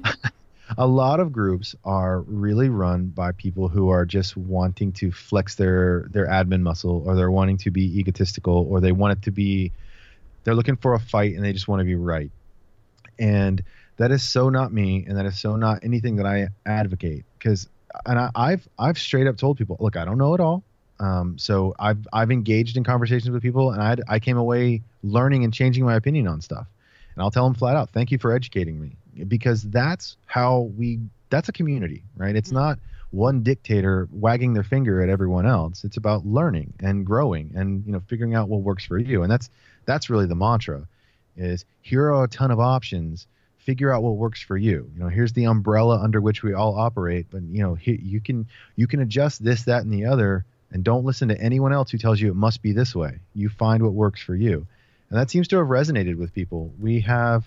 A lot of groups are really run by people who are just wanting to flex their their admin muscle, or they're wanting to be egotistical, or they want it to be, they're looking for a fight and they just want to be right. And that is so not me, and that is so not anything that I advocate. Because, and I, I've I've straight up told people, look, I don't know it all. Um, so I've I've engaged in conversations with people, and I I came away learning and changing my opinion on stuff. And I'll tell them flat out, thank you for educating me, because that's how we. That's a community, right? It's mm-hmm. not one dictator wagging their finger at everyone else. It's about learning and growing, and, you know, figuring out what works for you. And that's that's really the mantra. Is here are a ton of options. Figure out what works for you. You know, here's the umbrella under which we all operate. But, you know, he, you can you can adjust this, that, and the other, and don't listen to anyone else who tells you it must be this way. You find what works for you, and that seems to have resonated with people. We have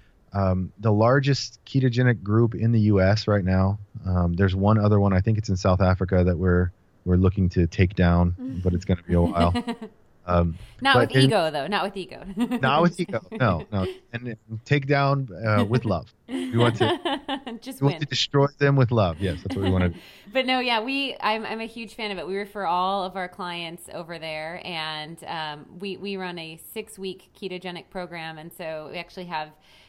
um, the largest ketogenic group in the U S right now. Um, there's one other one, I think it's in South Africa, that we're we're looking to take down, but it's going to be a while. Um, not with ego, though. Not with ego. Not with ego. No, no. And, and take down uh, with love. We want to just we win. want to destroy them with love. Yes, that's what we want to do. But no, yeah, we. I'm I'm a huge fan of it. We refer all of our clients over there, and um, we we run a six week ketogenic program, and so we actually have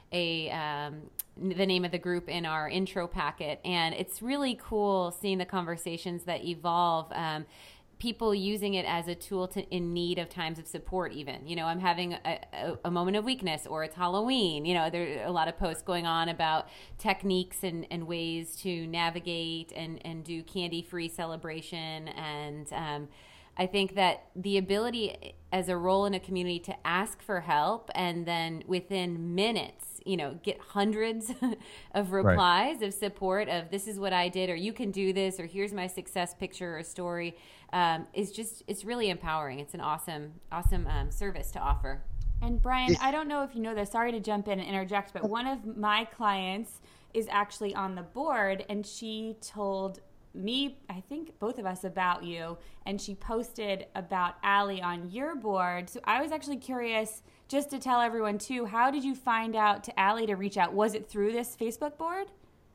a um, the name of the group in our intro packet, and it's really cool seeing the conversations that evolve. Um, people using it as a tool to in need of times of support. Even, you know, I'm having a, a, a moment of weakness, or it's Halloween. You know, there are a lot of posts going on about techniques and, and ways to navigate and, and do candy-free celebration. And um, I think that the ability as a role in a community to ask for help, and then within minutes, you know, get hundreds of replies right. of support of this is what I did, or you can do this, or here's my success picture or story, um, is just, it's really empowering. It's an awesome, awesome um, service to offer. And Brian, I don't know if you know this, sorry to jump in and interject, but one of my clients is actually on the board, and she told me, I think both of us, about you, and she posted about Allie on your board. So I was actually curious, just to tell everyone too, how did you find out to Allie to reach out? Was it through this Facebook board?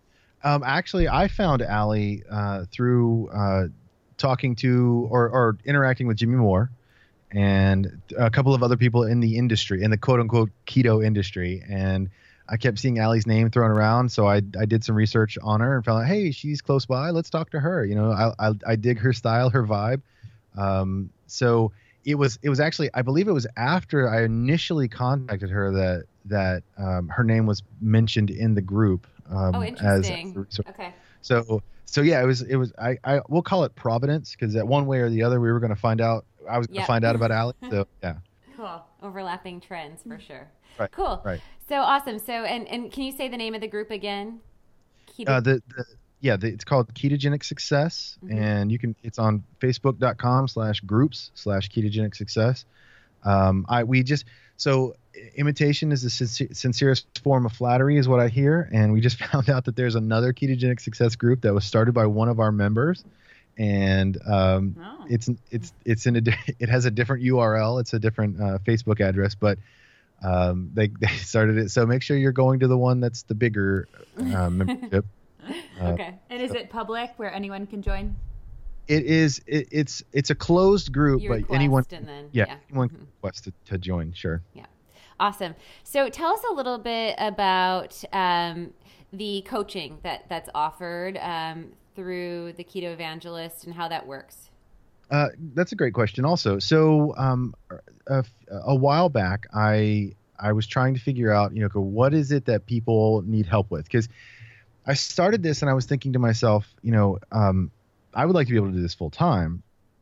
Um, actually, I found Allie uh, through uh, talking to or, or interacting with Jimmy Moore and a couple of other people in the industry, in the quote unquote keto industry. And I kept seeing Allie's name thrown around, so I I did some research on her and found out, hey, she's close by. Let's talk to her. You know, I I, I dig her style, her vibe. Um, so it was it was actually, I believe it was after I initially contacted her that that um, her name was mentioned in the group. Um, oh, interesting. As, okay. So so yeah, it was it was I I we'll call it Providence, because that one way or the other we were going to find out. I was going to yep. find out about Allie. So yeah. Cool. Overlapping trends for sure. Right. Cool. Right. So awesome. So, and, and can you say the name of the group again? Keto- uh, the, the yeah, the, it's called Ketogenic Success, mm-hmm. and you can. It's on Facebook dot com slash groups slash Ketogenic Success. Um, I we just so imitation is the sincer- sincerest form of flattery, is what I hear, and we just found out that there's another Ketogenic Success group that was started by one of our members, and um, oh. it's it's it's in a it has a different U R L. It's a different uh, Facebook address, but. Um, they, they started it. So make sure you're going to the one that's the bigger uh, membership. Uh, okay. And is it public where anyone can join? It is. It, it's it's a closed group, you but request anyone, and then, yeah, yeah, anyone mm-hmm. can request to, to join. Sure. Yeah. Awesome. So tell us a little bit about um, the coaching that that's offered um, through the Keto Evangelist and how that works. Uh, that's a great question also. So um, a, a while back, I I was trying to figure out, you know, what is it that people need help with? Because I started this and I was thinking to myself, you know, um, I would like to be able to do this full time,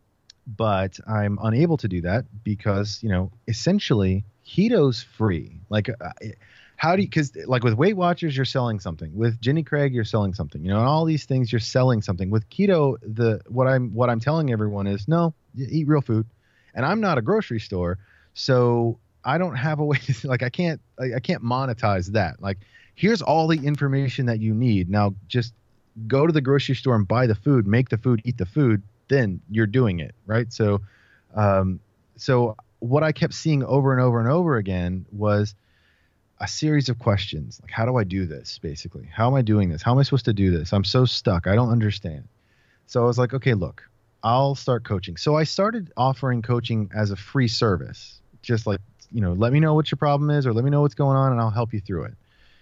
but I'm unable to do that because, you know, essentially keto's free. Like, uh, how do you, because like with Weight Watchers, you're selling something. With Jenny Craig, you're selling something. You know, and all these things, you're selling something. With keto, the what I'm what I'm telling everyone is, no, you eat real food. And I'm not a grocery store, so I don't have a way to, like, I can't I, I can't monetize that. Like, here's all the information that you need. Now just go to the grocery store and buy the food, make the food, eat the food, then you're doing it, right? So, um, so what I kept seeing over and over and over again was a series of questions. Like, how do I do this, basically? How am I doing this? How am I supposed to do this? I'm so stuck. I don't understand. So I was like, okay, look, I'll start coaching. So I started offering coaching as a free service, just like, you know, let me know what your problem is or let me know what's going on and I'll help you through it.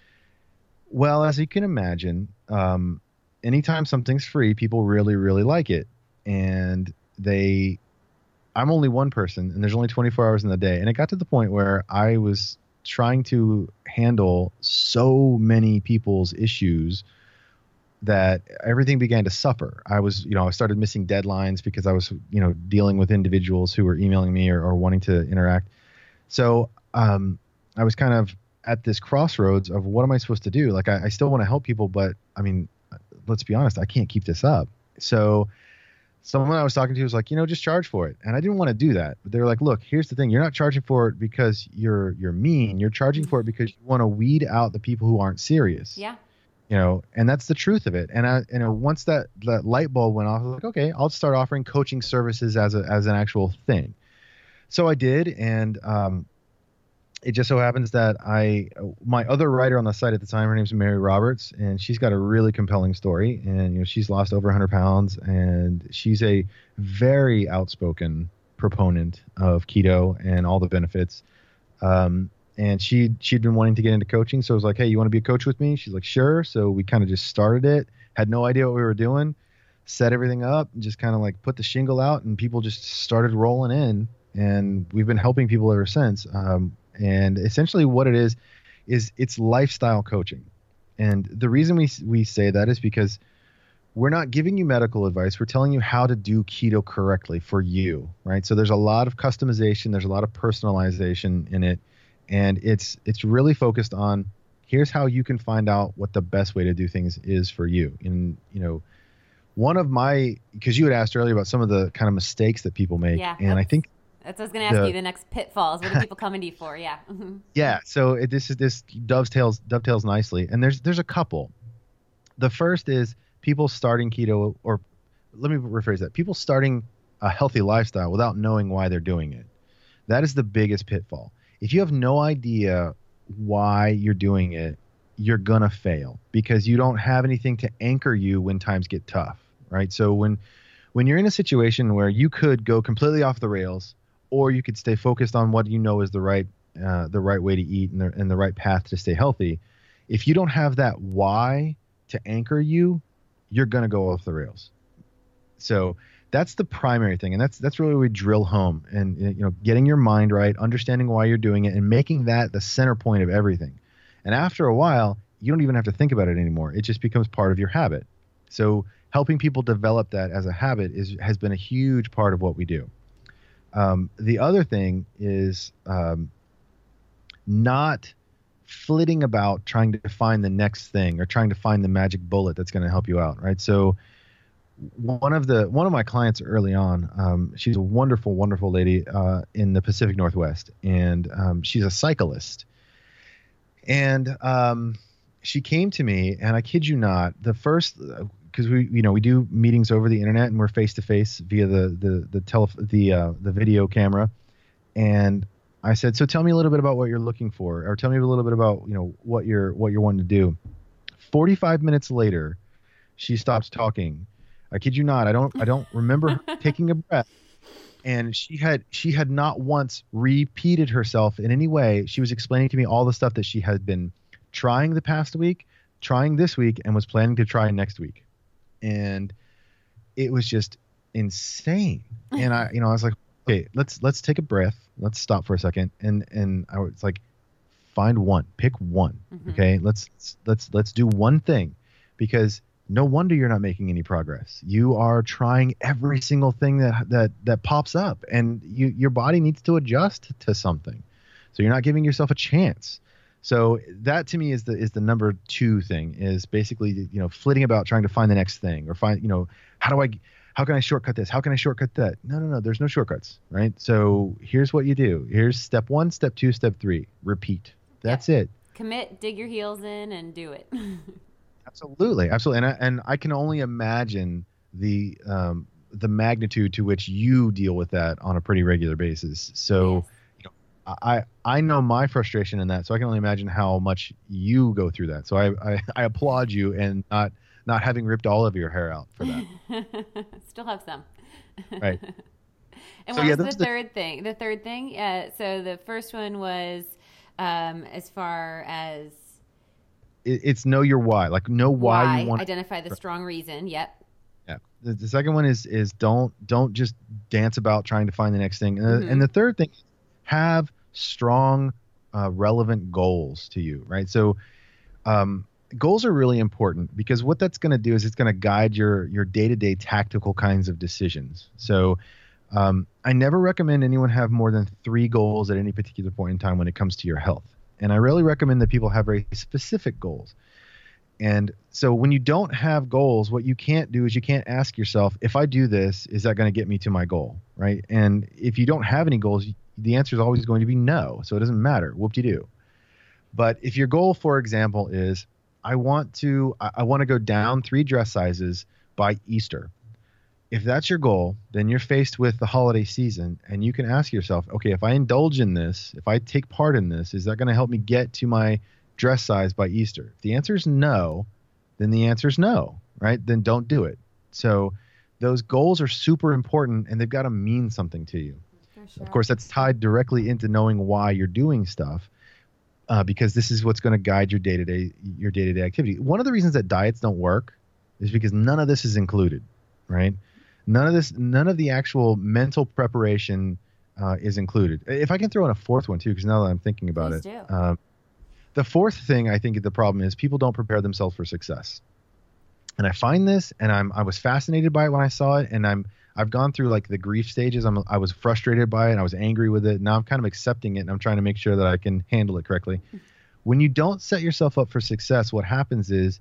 Well, as you can imagine, um, anytime something's free, people really, really like it. And they, I'm only one person and there's only twenty-four hours in the day. And it got to the point where I was trying to handle so many people's issues that everything began to suffer. I was, you know, I started missing deadlines because I was, you know, dealing with individuals who were emailing me or, or wanting to interact. So um, I was kind of at this crossroads of what am I supposed to do? Like, I, I still want to help people, but I mean, let's be honest, I can't keep this up. So someone I was talking to was like, you know, just charge for it. And I didn't want to do that. But they were like, look, here's the thing. You're not charging for it because you're you're mean. You're charging for it because you want to weed out the people who aren't serious. Yeah. You know, and that's the truth of it. And I, you know, once that, that light bulb went off, I was like, okay, I'll start offering coaching services as a as an actual thing. So I did, and um, it just so happens that I, my other writer on the site at the time, her name's Mary Roberts, and she's got a really compelling story. And, you know, she's lost over one hundred pounds, and she's a very outspoken proponent of keto and all the benefits. Um, and she, she'd been wanting to get into coaching. So I was like, hey, you want to be a coach with me? She's like, sure. So we kind of just started it, had no idea what we were doing, set everything up, and just kind of like put the shingle out, and people just started rolling in. And we've been helping people ever since. Um, And essentially what it is, is it's lifestyle coaching. And the reason we we say that is because we're not giving you medical advice. We're telling you how to do keto correctly for you, right? So there's a lot of customization. There's a lot of personalization in it. And it's it's really focused on here's how you can find out what the best way to do things is for you. And, you know, one of my, because you had asked earlier about some of the kind of mistakes that people make. Yeah, and I think that's what I was going to ask the, you. The next pitfalls. What are people coming to you for? Yeah. Mm-hmm. Yeah. So it, this is this dovetails dovetails nicely, and there's there's a couple. The first is people starting keto, or let me rephrase that: people starting a healthy lifestyle without knowing why they're doing it. That is the biggest pitfall. If you have no idea why you're doing it, you're gonna fail because you don't have anything to anchor you when times get tough, right? So when when you're in a situation where you could go completely off the rails, or you could stay focused on what you know is the right uh, the right way to eat and the, and the right path to stay healthy. If you don't have that why to anchor you, you're going to go off the rails. So that's the primary thing. And that's that's really where we drill home and, you know, getting your mind right, understanding why you're doing it, and making that the center point of everything. And after a while, you don't even have to think about it anymore. It just becomes part of your habit. So helping people develop that as a habit is has been a huge part of what we do. Um, the other thing is um, not flitting about trying to find the next thing or trying to find the magic bullet that's going to help you out, right? So one of the one of my clients early on, um, she's a wonderful, wonderful lady uh, in the Pacific Northwest, and um, she's a cyclist. And um, she came to me, and I kid you not, the first. Uh, Because we, you know, we do meetings over the internet and we're face to face via the the the tele the uh, the video camera, and I said, so tell me a little bit about what you're looking for, or tell me a little bit about, you know, what you're what you're wanting to do. forty-five minutes later, she stops talking. I kid you not, I don't I don't remember her taking a breath, and she had she had not once repeated herself in any way. She was explaining to me all the stuff that she had been trying the past week, trying this week, and was planning to try next week. And it was just insane. And I, you know, I was like, okay, let's, let's take a breath. Let's stop for a second. And, and I was like, find one, pick one. Mm-hmm. Okay. Let's, let's, let's do one thing. because no wonder you're not making any progress. You are trying every single thing that that that pops up, and you your body needs to adjust to something. So you're not giving yourself a chance. So that to me is the is the number two thing, is basically, you know, flitting about trying to find the next thing, or find, you know, how do I how can I shortcut this? How can I shortcut that? No, no, no, there's no shortcuts, right? So here's what you do. Here's step one, step two, step three. Repeat. That's Yeah. it. Commit, dig your heels in, and do it. Absolutely, absolutely, and I, and I can only imagine the um, the magnitude to which you deal with that on a pretty regular basis. So, Yes. you know, I I know my frustration in that, so I can only imagine how much you go through that. So I I, I applaud you, and not not having ripped all of your hair out for that. Still have some. Right. And So, what yeah, was the those are the- third thing? The third thing. Uh, so the first one was um, as far as It, it's know your why, like know why, why, you want. identify the strong reason. Yep. Yeah. The, the second one is is don't don't just dance about trying to find the next thing. And, Mhm. the, and the third thing, have strong, uh, relevant goals to you, right? So, um, goals are really important, because what that's going to do is it's going to guide your your day to day tactical kinds of decisions. So, um, I never recommend anyone have more than three goals at any particular point in time when it comes to your health, and I really recommend that people have very specific goals. And so when you don't have goals, what you can't do is you can't ask yourself, if I do this, is that going to get me to my goal, right? And if you don't have any goals, the answer is always going to be no. So it doesn't matter. Whoop-de-doo. But if your goal, for example, is I want to I, I want to go down three dress sizes by Easter. If that's your goal, then you're faced with the holiday season, and you can ask yourself, okay, if I indulge in this, if I take part in this, is that going to help me get to my dress size by Easter? If the answer is no, then the answer is no, right? Then don't do it. So those goals are super important, and they've got to mean something to you. For sure. Of course, that's tied directly into knowing why you're doing stuff, uh, because this is what's going to guide your day-to-day your day-to-day activity. One of the reasons that diets don't work is because none of this is included, right? None of this, none of the actual mental preparation uh, is included. If I can throw in a fourth one too, because now that I'm thinking about Please it, do. um, the fourth thing I think the problem is people don't prepare themselves for success. And I find this, and I'm I was fascinated by it when I saw it, and I'm I've gone through like the grief stages. I'm I was frustrated by it, and I was angry with it. Now I'm kind of accepting it, and I'm trying to make sure that I can handle it correctly. When you don't set yourself up for success, what happens is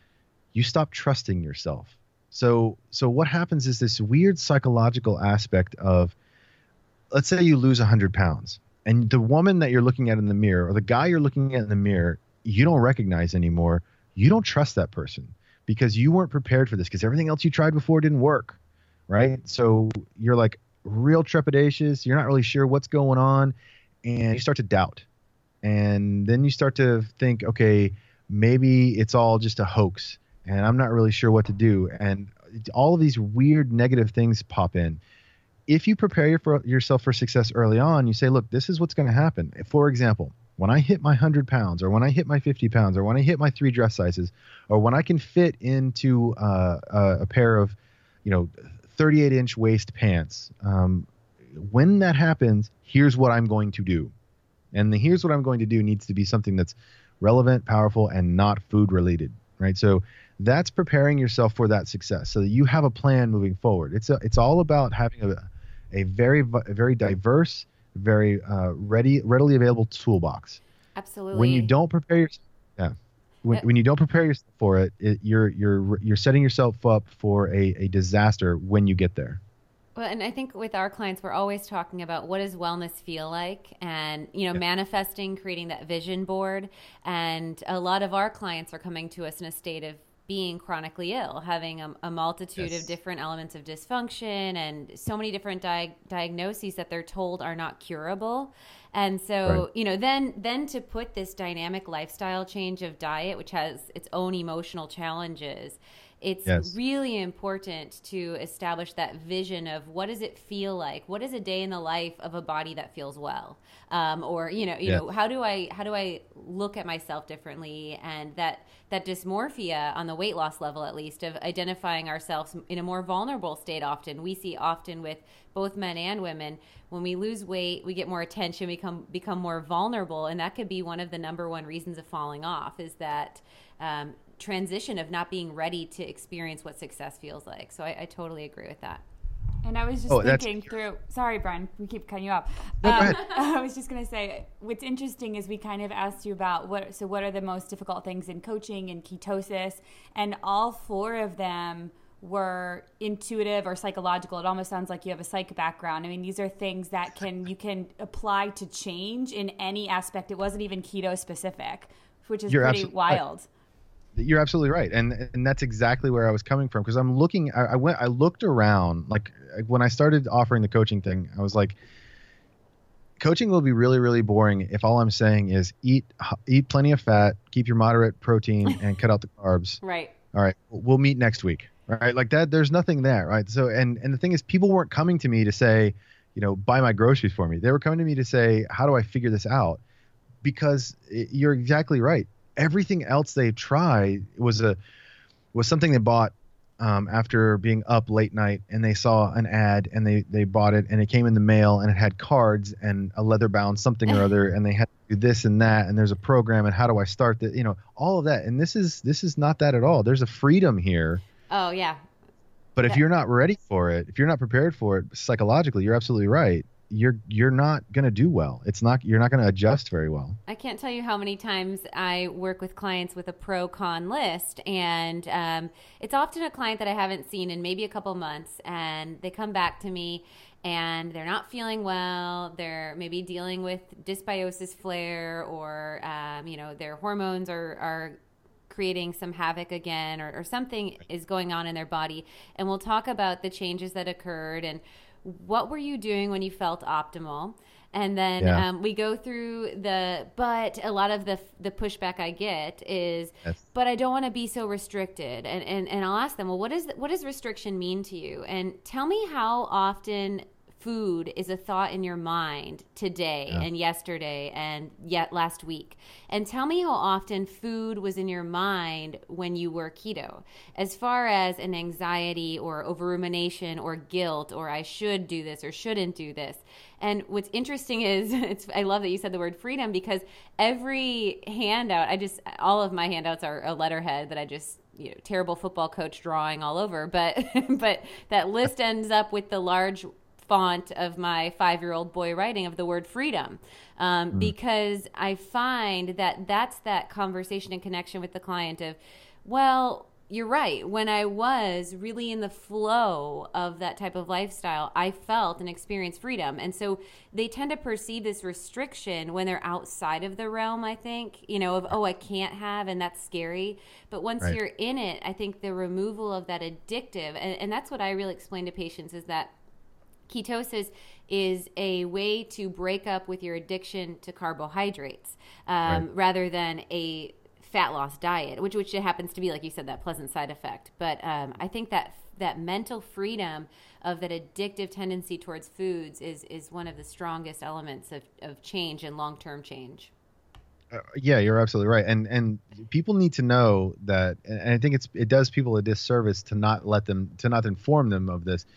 you stop trusting yourself. So so what happens is this weird psychological aspect of, let's say you lose one hundred pounds, and the woman that you're looking at in the mirror, or the guy you're looking at in the mirror, you don't recognize anymore. You don't trust that person because you weren't prepared for this, because everything else you tried before didn't work, right? So you're like real trepidatious. You're not really sure what's going on, and you start to doubt. And then you start to think, okay, maybe it's all just a hoax, and I'm not really sure what to do. And all of these weird negative things pop in. If you prepare your, for, yourself for success early on, you say, look, this is what's going to happen. For example, when I hit my one hundred pounds, or when I hit my fifty pounds, or when I hit my three dress sizes, or when I can fit into uh, a, a pair of, you know, thirty-eight inch waist pants, um, when that happens, here's what I'm going to do. And the here's what I'm going to do needs to be something that's relevant, powerful, and not food related, right? So that's preparing yourself for that success, so that you have a plan moving forward. It's a, it's all about having a, a very, a very diverse, very uh, ready, readily available toolbox. Absolutely. When you don't prepare yourself, yeah, when, Uh, when you don't prepare yourself for it, it, you're you're you're setting yourself up for a, a disaster when you get there. Well, and I think with our clients, we're always talking about what does wellness feel like, and, you know, manifesting, creating that vision board. And a lot of our clients are coming to us in a state of being chronically ill, having a, a multitude Yes. of different elements of dysfunction and so many different di- diagnoses that they're told are not curable. And so, Right. you know, then then to put this dynamic lifestyle change of diet, which has its own emotional challenges, it's Yes. really important to establish that vision of what does it feel like? What is a day in the life of a body that feels well? Um, or, you know, you Yeah. know, how do I how do I look at myself differently? And that that dysmorphia on the weight loss level, at least, of identifying ourselves in a more vulnerable state. Often we see often with both men and women, when we lose weight, we get more attention, we become become more vulnerable, and that could be one of the number one reasons of falling off. Is that um, transition of not being ready to experience what success feels like. So I, I totally agree with that. And I was just Oh, thinking that's- through. Sorry, Brian, we keep cutting you off. No, go Um, ahead. I was just going to say, what's interesting is we kind of asked you about what. So, what are the most difficult things in coaching and ketosis? And all four of them were intuitive or psychological. It almost sounds like you have a psych background. I mean, these are things that can you can apply to change in any aspect. It wasn't even keto specific, which is You're pretty absolute- wild. You're absolutely right, and and that's exactly where I was coming from, because I'm looking. I, I went. I looked around. Like when I started offering the coaching thing, I was like, coaching will be really, really boring if all I'm saying is eat eat plenty of fat, keep your moderate protein, and cut out the carbs. Right. All right, we'll meet next week. Right, like that. There's nothing there, right? So, and and the thing is, people weren't coming to me to say, you know, buy my groceries for me. They were coming to me to say, how do I figure this out? Because it, you're exactly right. Everything else they tried was a was something they bought um, after being up late night, and they saw an ad and they they bought it, and it came in the mail, and it had cards and a leather bound something or other, and they had to do this and that, and there's a program, and how do I start that? You know, all of that. And this is this is not that at all. There's a freedom here. Oh, yeah. But if Yeah. you're not ready for it, if you're not prepared for it psychologically, you're absolutely right. You're you're not going to do well. It's not you're not going to adjust very well. I can't tell you how many times I work with clients with a pro-con list, and um, it's often a client that I haven't seen in maybe a couple months, and they come back to me and they're not feeling well. They're maybe dealing with dysbiosis flare, or um, you know, their hormones are are creating some havoc again, or, or something is going on in their body. And we'll talk about the changes that occurred and what were you doing when you felt optimal. And then Yeah. um, we go through the, but a lot of the the pushback I get is, Yes. but I don't want to be so restricted. And, and, and I'll ask them, well, what is what does restriction mean to you? And tell me how often food is a thought in your mind today Yeah. and yesterday and yet last week. And tell me how often food was in your mind when you were keto, as far as an anxiety or over-rumination or guilt, or I should do this or shouldn't do this. And what's interesting is, it's, I love that you said the word freedom, because every handout, I just, all of my handouts are a letterhead that I just, you know, terrible football coach drawing all over. But, but that list ends up with the large font of my five-year-old boy writing of the word freedom, um, mm. because I find that that's that conversation and connection with the client of, well, you're right. When I was really in the flow of that type of lifestyle, I felt and experienced freedom. And so they tend to perceive this restriction when they're outside of the realm, I think, you know, of, oh, I can't have, and that's scary. But once Right. you're in it, I think the removal of that addictive, and, and that's what I really explain to patients, is that ketosis is a way to break up with your addiction to carbohydrates, um, Right. rather than a fat loss diet, which which it happens to be, like you said, that pleasant side effect. But um, I think that that mental freedom of that addictive tendency towards foods is is one of the strongest elements of, of change and long-term change. Uh, yeah, you're absolutely right. And and people need to know that, and I think it's it does people a disservice to not let them to not inform them of this.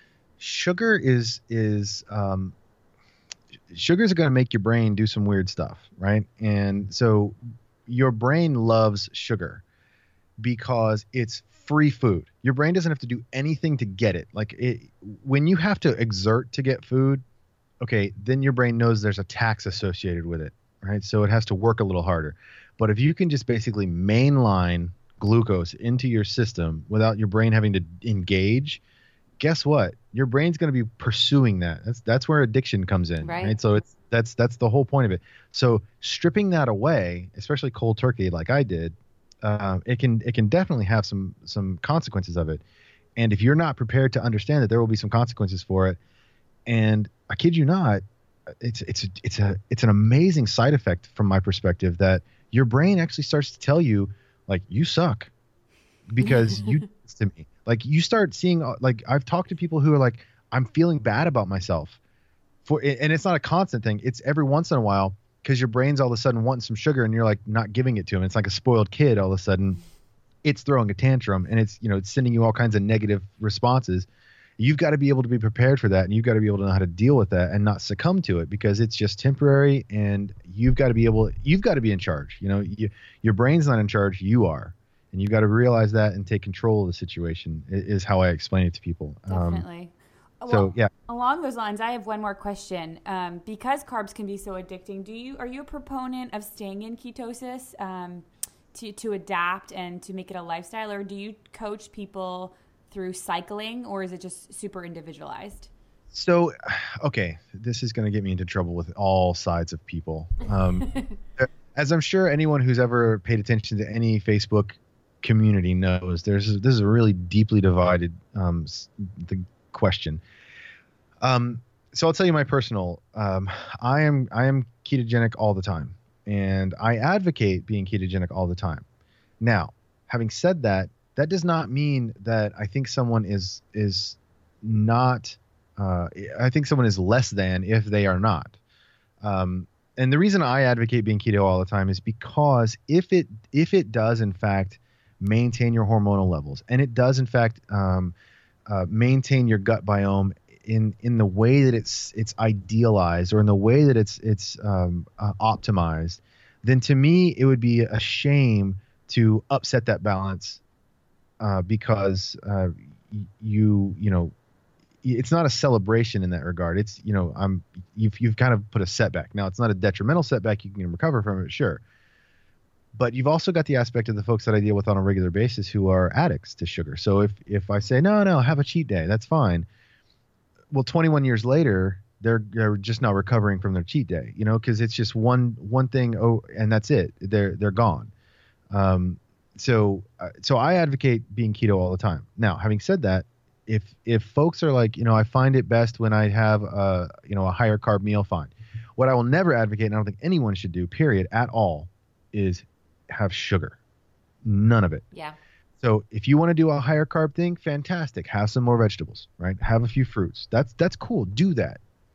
Sugar is is um, sugars are going to make your brain do some weird stuff, right? And so your brain loves sugar because it's free food. Your brain doesn't have to do anything to get it. Like it, when you have to exert to get food, okay, then your brain knows there's a tax associated with it, right? So it has to work a little harder. But if you can just basically mainline glucose into your system without your brain having to engage, guess what? Your brain's going to be pursuing that. That's that's where addiction comes in, Right. right? So it's that's that's the whole point of it. So stripping that away, especially cold turkey, like I did, uh, it can it can definitely have some some consequences of it. And if you're not prepared to understand that there will be some consequences for it, and I kid you not, it's it's it's a it's an amazing side effect from my perspective that your brain actually starts to tell you, like, you suck because you did this to me. Like you start seeing, like I've talked to people who are like, I'm feeling bad about myself, for, and it's not a constant thing. It's every once in a while because your brain's all of a sudden wanting some sugar and you're like not giving it to him. It's like a spoiled kid. All of a sudden, it's throwing a tantrum and it's you know it's sending you all kinds of negative responses. You've got to be able to be prepared for that, and you've got to be able to know how to deal with that and not succumb to it because it's just temporary. And you've got to be able, you've got to be in charge. You know, you, your brain's not in charge. You are. And you got to realize that and take control of the situation is how I explain it to people. Definitely. Um, so, well, yeah. Along those lines, I have one more question. Um, because carbs can be so addicting, do you are you a proponent of staying in ketosis um, to, to adapt and to make it a lifestyle? Or do you coach people through cycling, or is it just super individualized? So, okay, this is going to get me into trouble with all sides of people. Um, as I'm sure anyone who's ever paid attention to any Facebook community knows, there's this is a really deeply divided um, the question. Um, so I'll tell you my personal. Um, I am I am ketogenic all the time, and I advocate being ketogenic all the time. Now, having said that, that does not mean that I think someone is is not. Uh, I think someone is less than if they are not. Um, and the reason I advocate being keto all the time is because if it if it does in fact maintain your hormonal levels, and it does in fact um, uh, maintain your gut biome in in the way that it's it's idealized, or in the way that it's it's um, uh, optimized, then to me it would be a shame to upset that balance uh, because uh, you you know. It's not a celebration in that regard. It's, you know, I'm you've you've kind of put a setback. Now, it's not a detrimental setback. You can recover from it, sure. But you've also got the aspect of the folks that I deal with on a regular basis who are addicts to sugar. So if if I say, no, no, have a cheat day, that's fine. Well, twenty-one years later, they're they're just now recovering from their cheat day, you know, because it's just one one thing. Oh, and that's it. They're they're gone. Um, so uh, so I advocate being keto all the time. Now, having said that, If if folks are like, you know, I find it best when I have a, you know, a higher carb meal, fine. What I will never advocate, and I don't think anyone should do, period, at all, is have sugar. None of it. Yeah. So if you want to do a higher carb thing, fantastic. Have some more vegetables, right? Have a few fruits. That's that's cool. Do that.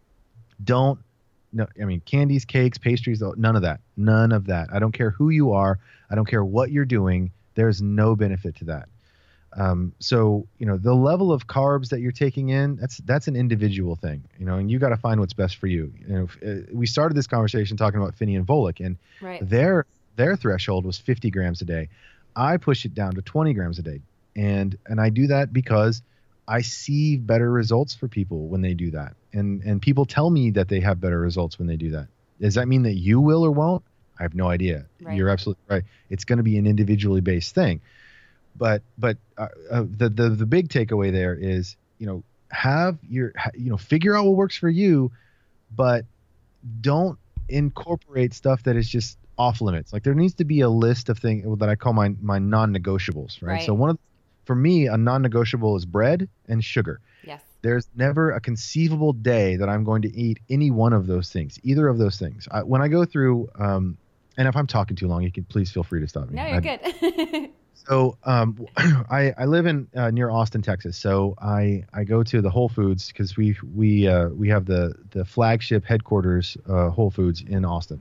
Don't, no, I mean, candies, cakes, pastries, none of that. None of that. I don't care who you are. I don't care what you're doing. There's no benefit to that. Um, so, you know, the level of carbs that you're taking in, that's, that's an individual thing, you know, and you got to find what's best for you. You know, uh, we started this conversation talking about Finney and Volek, and right. their, their threshold was fifty grams a day. I push it down to twenty grams a day. And, and I do that because I see better results for people when they do that. And, and people tell me that they have better results when they do that. Does that mean that you will or won't? I have no idea. Right. You're absolutely right. It's going to be an individually based thing. But but uh, uh, the the the big takeaway there is, you know, have your you know figure out what works for you, but don't incorporate stuff that is just off limits. Like there needs to be a list of things that I call my my non-negotiables, right? Right. So one of for me a non-negotiable is bread and sugar. Yes. There's never a conceivable day that I'm going to eat any one of those things, either of those things. I, when I go through, um, and if I'm talking too long, you can please feel free to stop me. No, you're I, good. So um, I, I live in uh, near Austin, Texas. So I, I go to the Whole Foods because we we uh, we have the the flagship headquarters uh, Whole Foods in Austin,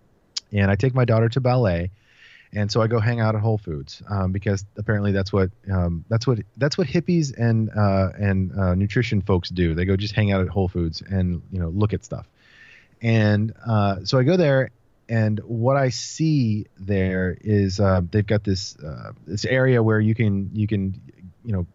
and I take my daughter to ballet, and so I go hang out at Whole Foods um, because apparently that's what um, that's what that's what hippies and uh, and uh, nutrition folks do. They go just hang out at Whole Foods and you know look at stuff, and uh, so I go there. And what I see there is uh, they've got this uh, this area where you can you can you know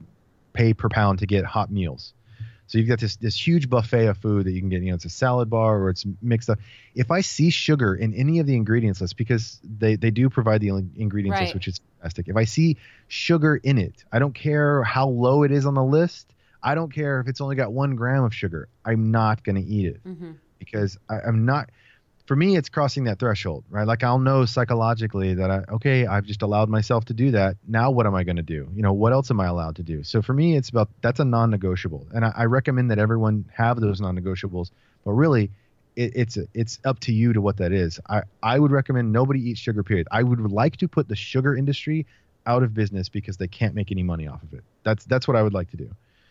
pay per pound to get hot meals. So you've got this this huge buffet of food that you can get. You know, it's a salad bar or it's mixed up. If I see sugar in any of the ingredients list, because they they do provide the ingredients Right. list, which is fantastic. If I see sugar in it, I don't care how low it is on the list. I don't care if it's only got one gram of sugar. I'm not going to eat it Mm-hmm. because I, I'm not. For me, it's crossing that threshold, right? Like I'll know psychologically that I, okay, I've just allowed myself to do that. Now what am I going to do? You know, what else am I allowed to do? So for me, it's about, that's a non-negotiable. And I, I recommend that everyone have those non-negotiables, but really it, it's, it's up to you to what that is. I, I would recommend nobody eat sugar, period. I would like to put the sugar industry out of business because they can't make any money off of it. That's, that's what I would like to do.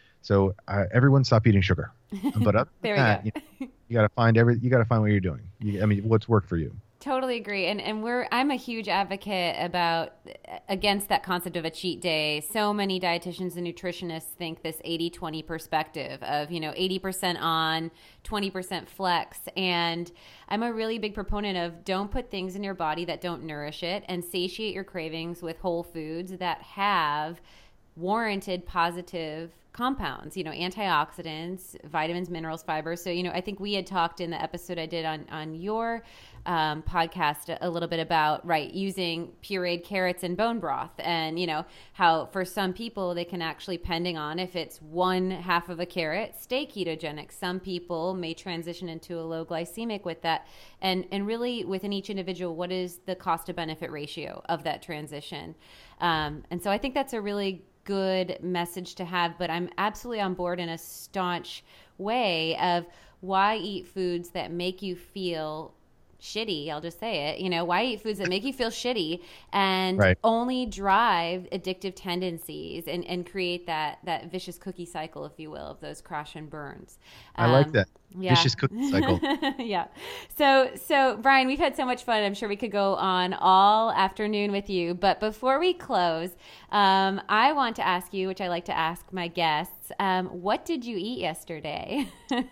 So uh, everyone stop eating sugar. But other than There we that, go. you, you got to find every. You got to find what you're doing. You, I mean, what's worked for you. Totally agree. And and we're I'm a huge advocate about against that concept of a cheat day. So many dietitians and nutritionists think this eighty twenty perspective of, you know, eighty percent on, twenty percent flex. And I'm a really big proponent of don't put things in your body that don't nourish it, and satiate your cravings with whole foods that have warranted positive compounds, you know, antioxidants, vitamins, minerals, fibers. So, you know, I think we had talked in the episode I did on, on your um, podcast a, a little bit about, right, using pureed carrots in bone broth, and, you know, how for some people they can actually, depending on if it's one half of a carrot, stay ketogenic. Some people may transition into a low glycemic with that. And, and really within each individual, what is the cost to benefit ratio of that transition? Um, and so I think that's a really good message to have, but I'm absolutely on board in a staunch way of why eat foods that make you feel shitty. I'll just say it. You know, why eat foods that make you feel shitty and right. only drive addictive tendencies and, and create that, that vicious cookie cycle, if you will, of those crash and burns. I like Um, that. Yeah. Vicious cookie cycle. Yeah. So, so Brian, we've had so much fun. I'm sure we could go on all afternoon with you. But before we close, um, I want to ask you, which I like to ask my guests, um, what did you eat yesterday?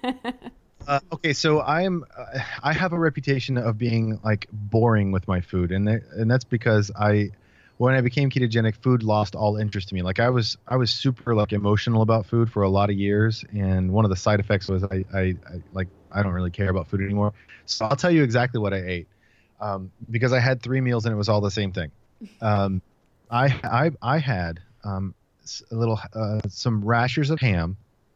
Uh, okay, so I'm uh, I have a reputation of being like boring with my food, and th- and that's because I, when I became ketogenic, food lost all interest to me. Like I was I was super like emotional about food for a lot of years, and one of the side effects was I I, I like I don't really care about food anymore. So I'll tell you exactly what I ate, um, because I had three meals and it was all the same thing. Um, I I I had um, a little uh, some rashers of ham,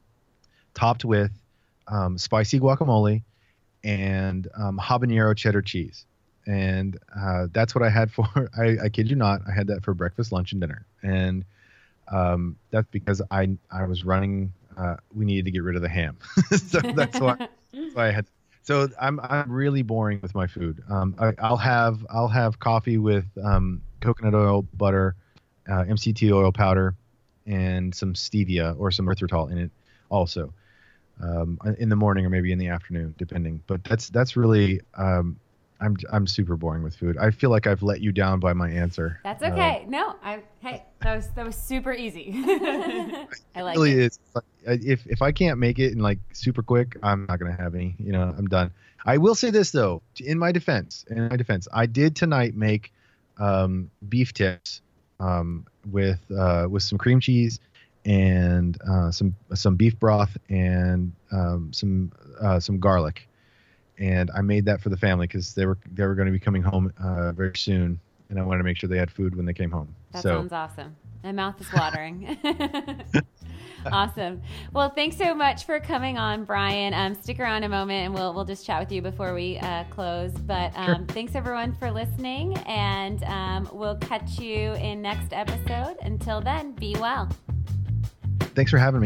topped with Um, spicy guacamole and um, habanero cheddar cheese. And uh, that's what I had for, I, I kid you not, I had that for breakfast, lunch, and dinner. And um, that's because I I was running, uh, we needed to get rid of the ham. So that's why, that's why I had, so I'm I'm really boring with my food. Um, I, I'll have I'll have coffee with um, coconut oil, butter, uh, M C T oil powder, and some stevia or some erythritol in it also. Um, in the morning or maybe in the afternoon, depending. But that's that's really um, I'm I'm super boring with food. I feel like I've let you down by my answer. That's okay. Uh, no, I hey, that was that was super easy. I like it. Really it. is. Like, if if I can't make it in like super quick, I'm not gonna have any. You know, I'm done. I will say this though, in my defense, in my defense, I did tonight make um, beef tips um, with uh, with some cream cheese and uh, some some beef broth and um, some uh, some garlic, and I made that for the family because they were they were going to be coming home uh, very soon, and I wanted to make sure they had food when they came home. That so. sounds awesome. My mouth is watering. Awesome. Well, thanks so much for coming on, Brian. Um, stick around a moment, and we'll we'll just chat with you before we uh, close. But um, Sure. Thanks everyone for listening, and um, we'll catch you in next episode. Until then, be well. Thanks for having me.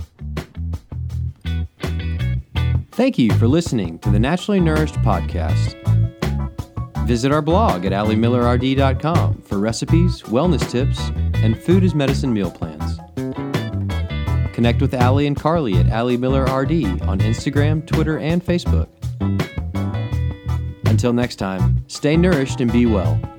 Thank you for listening to the Naturally Nourished Podcast. Visit our blog at ali miller r d dot com for recipes, wellness tips, and food as medicine meal plans. Connect with Ali and Carly at Ali Miller R D on Instagram, Twitter, and Facebook. Until next time, stay nourished and be well.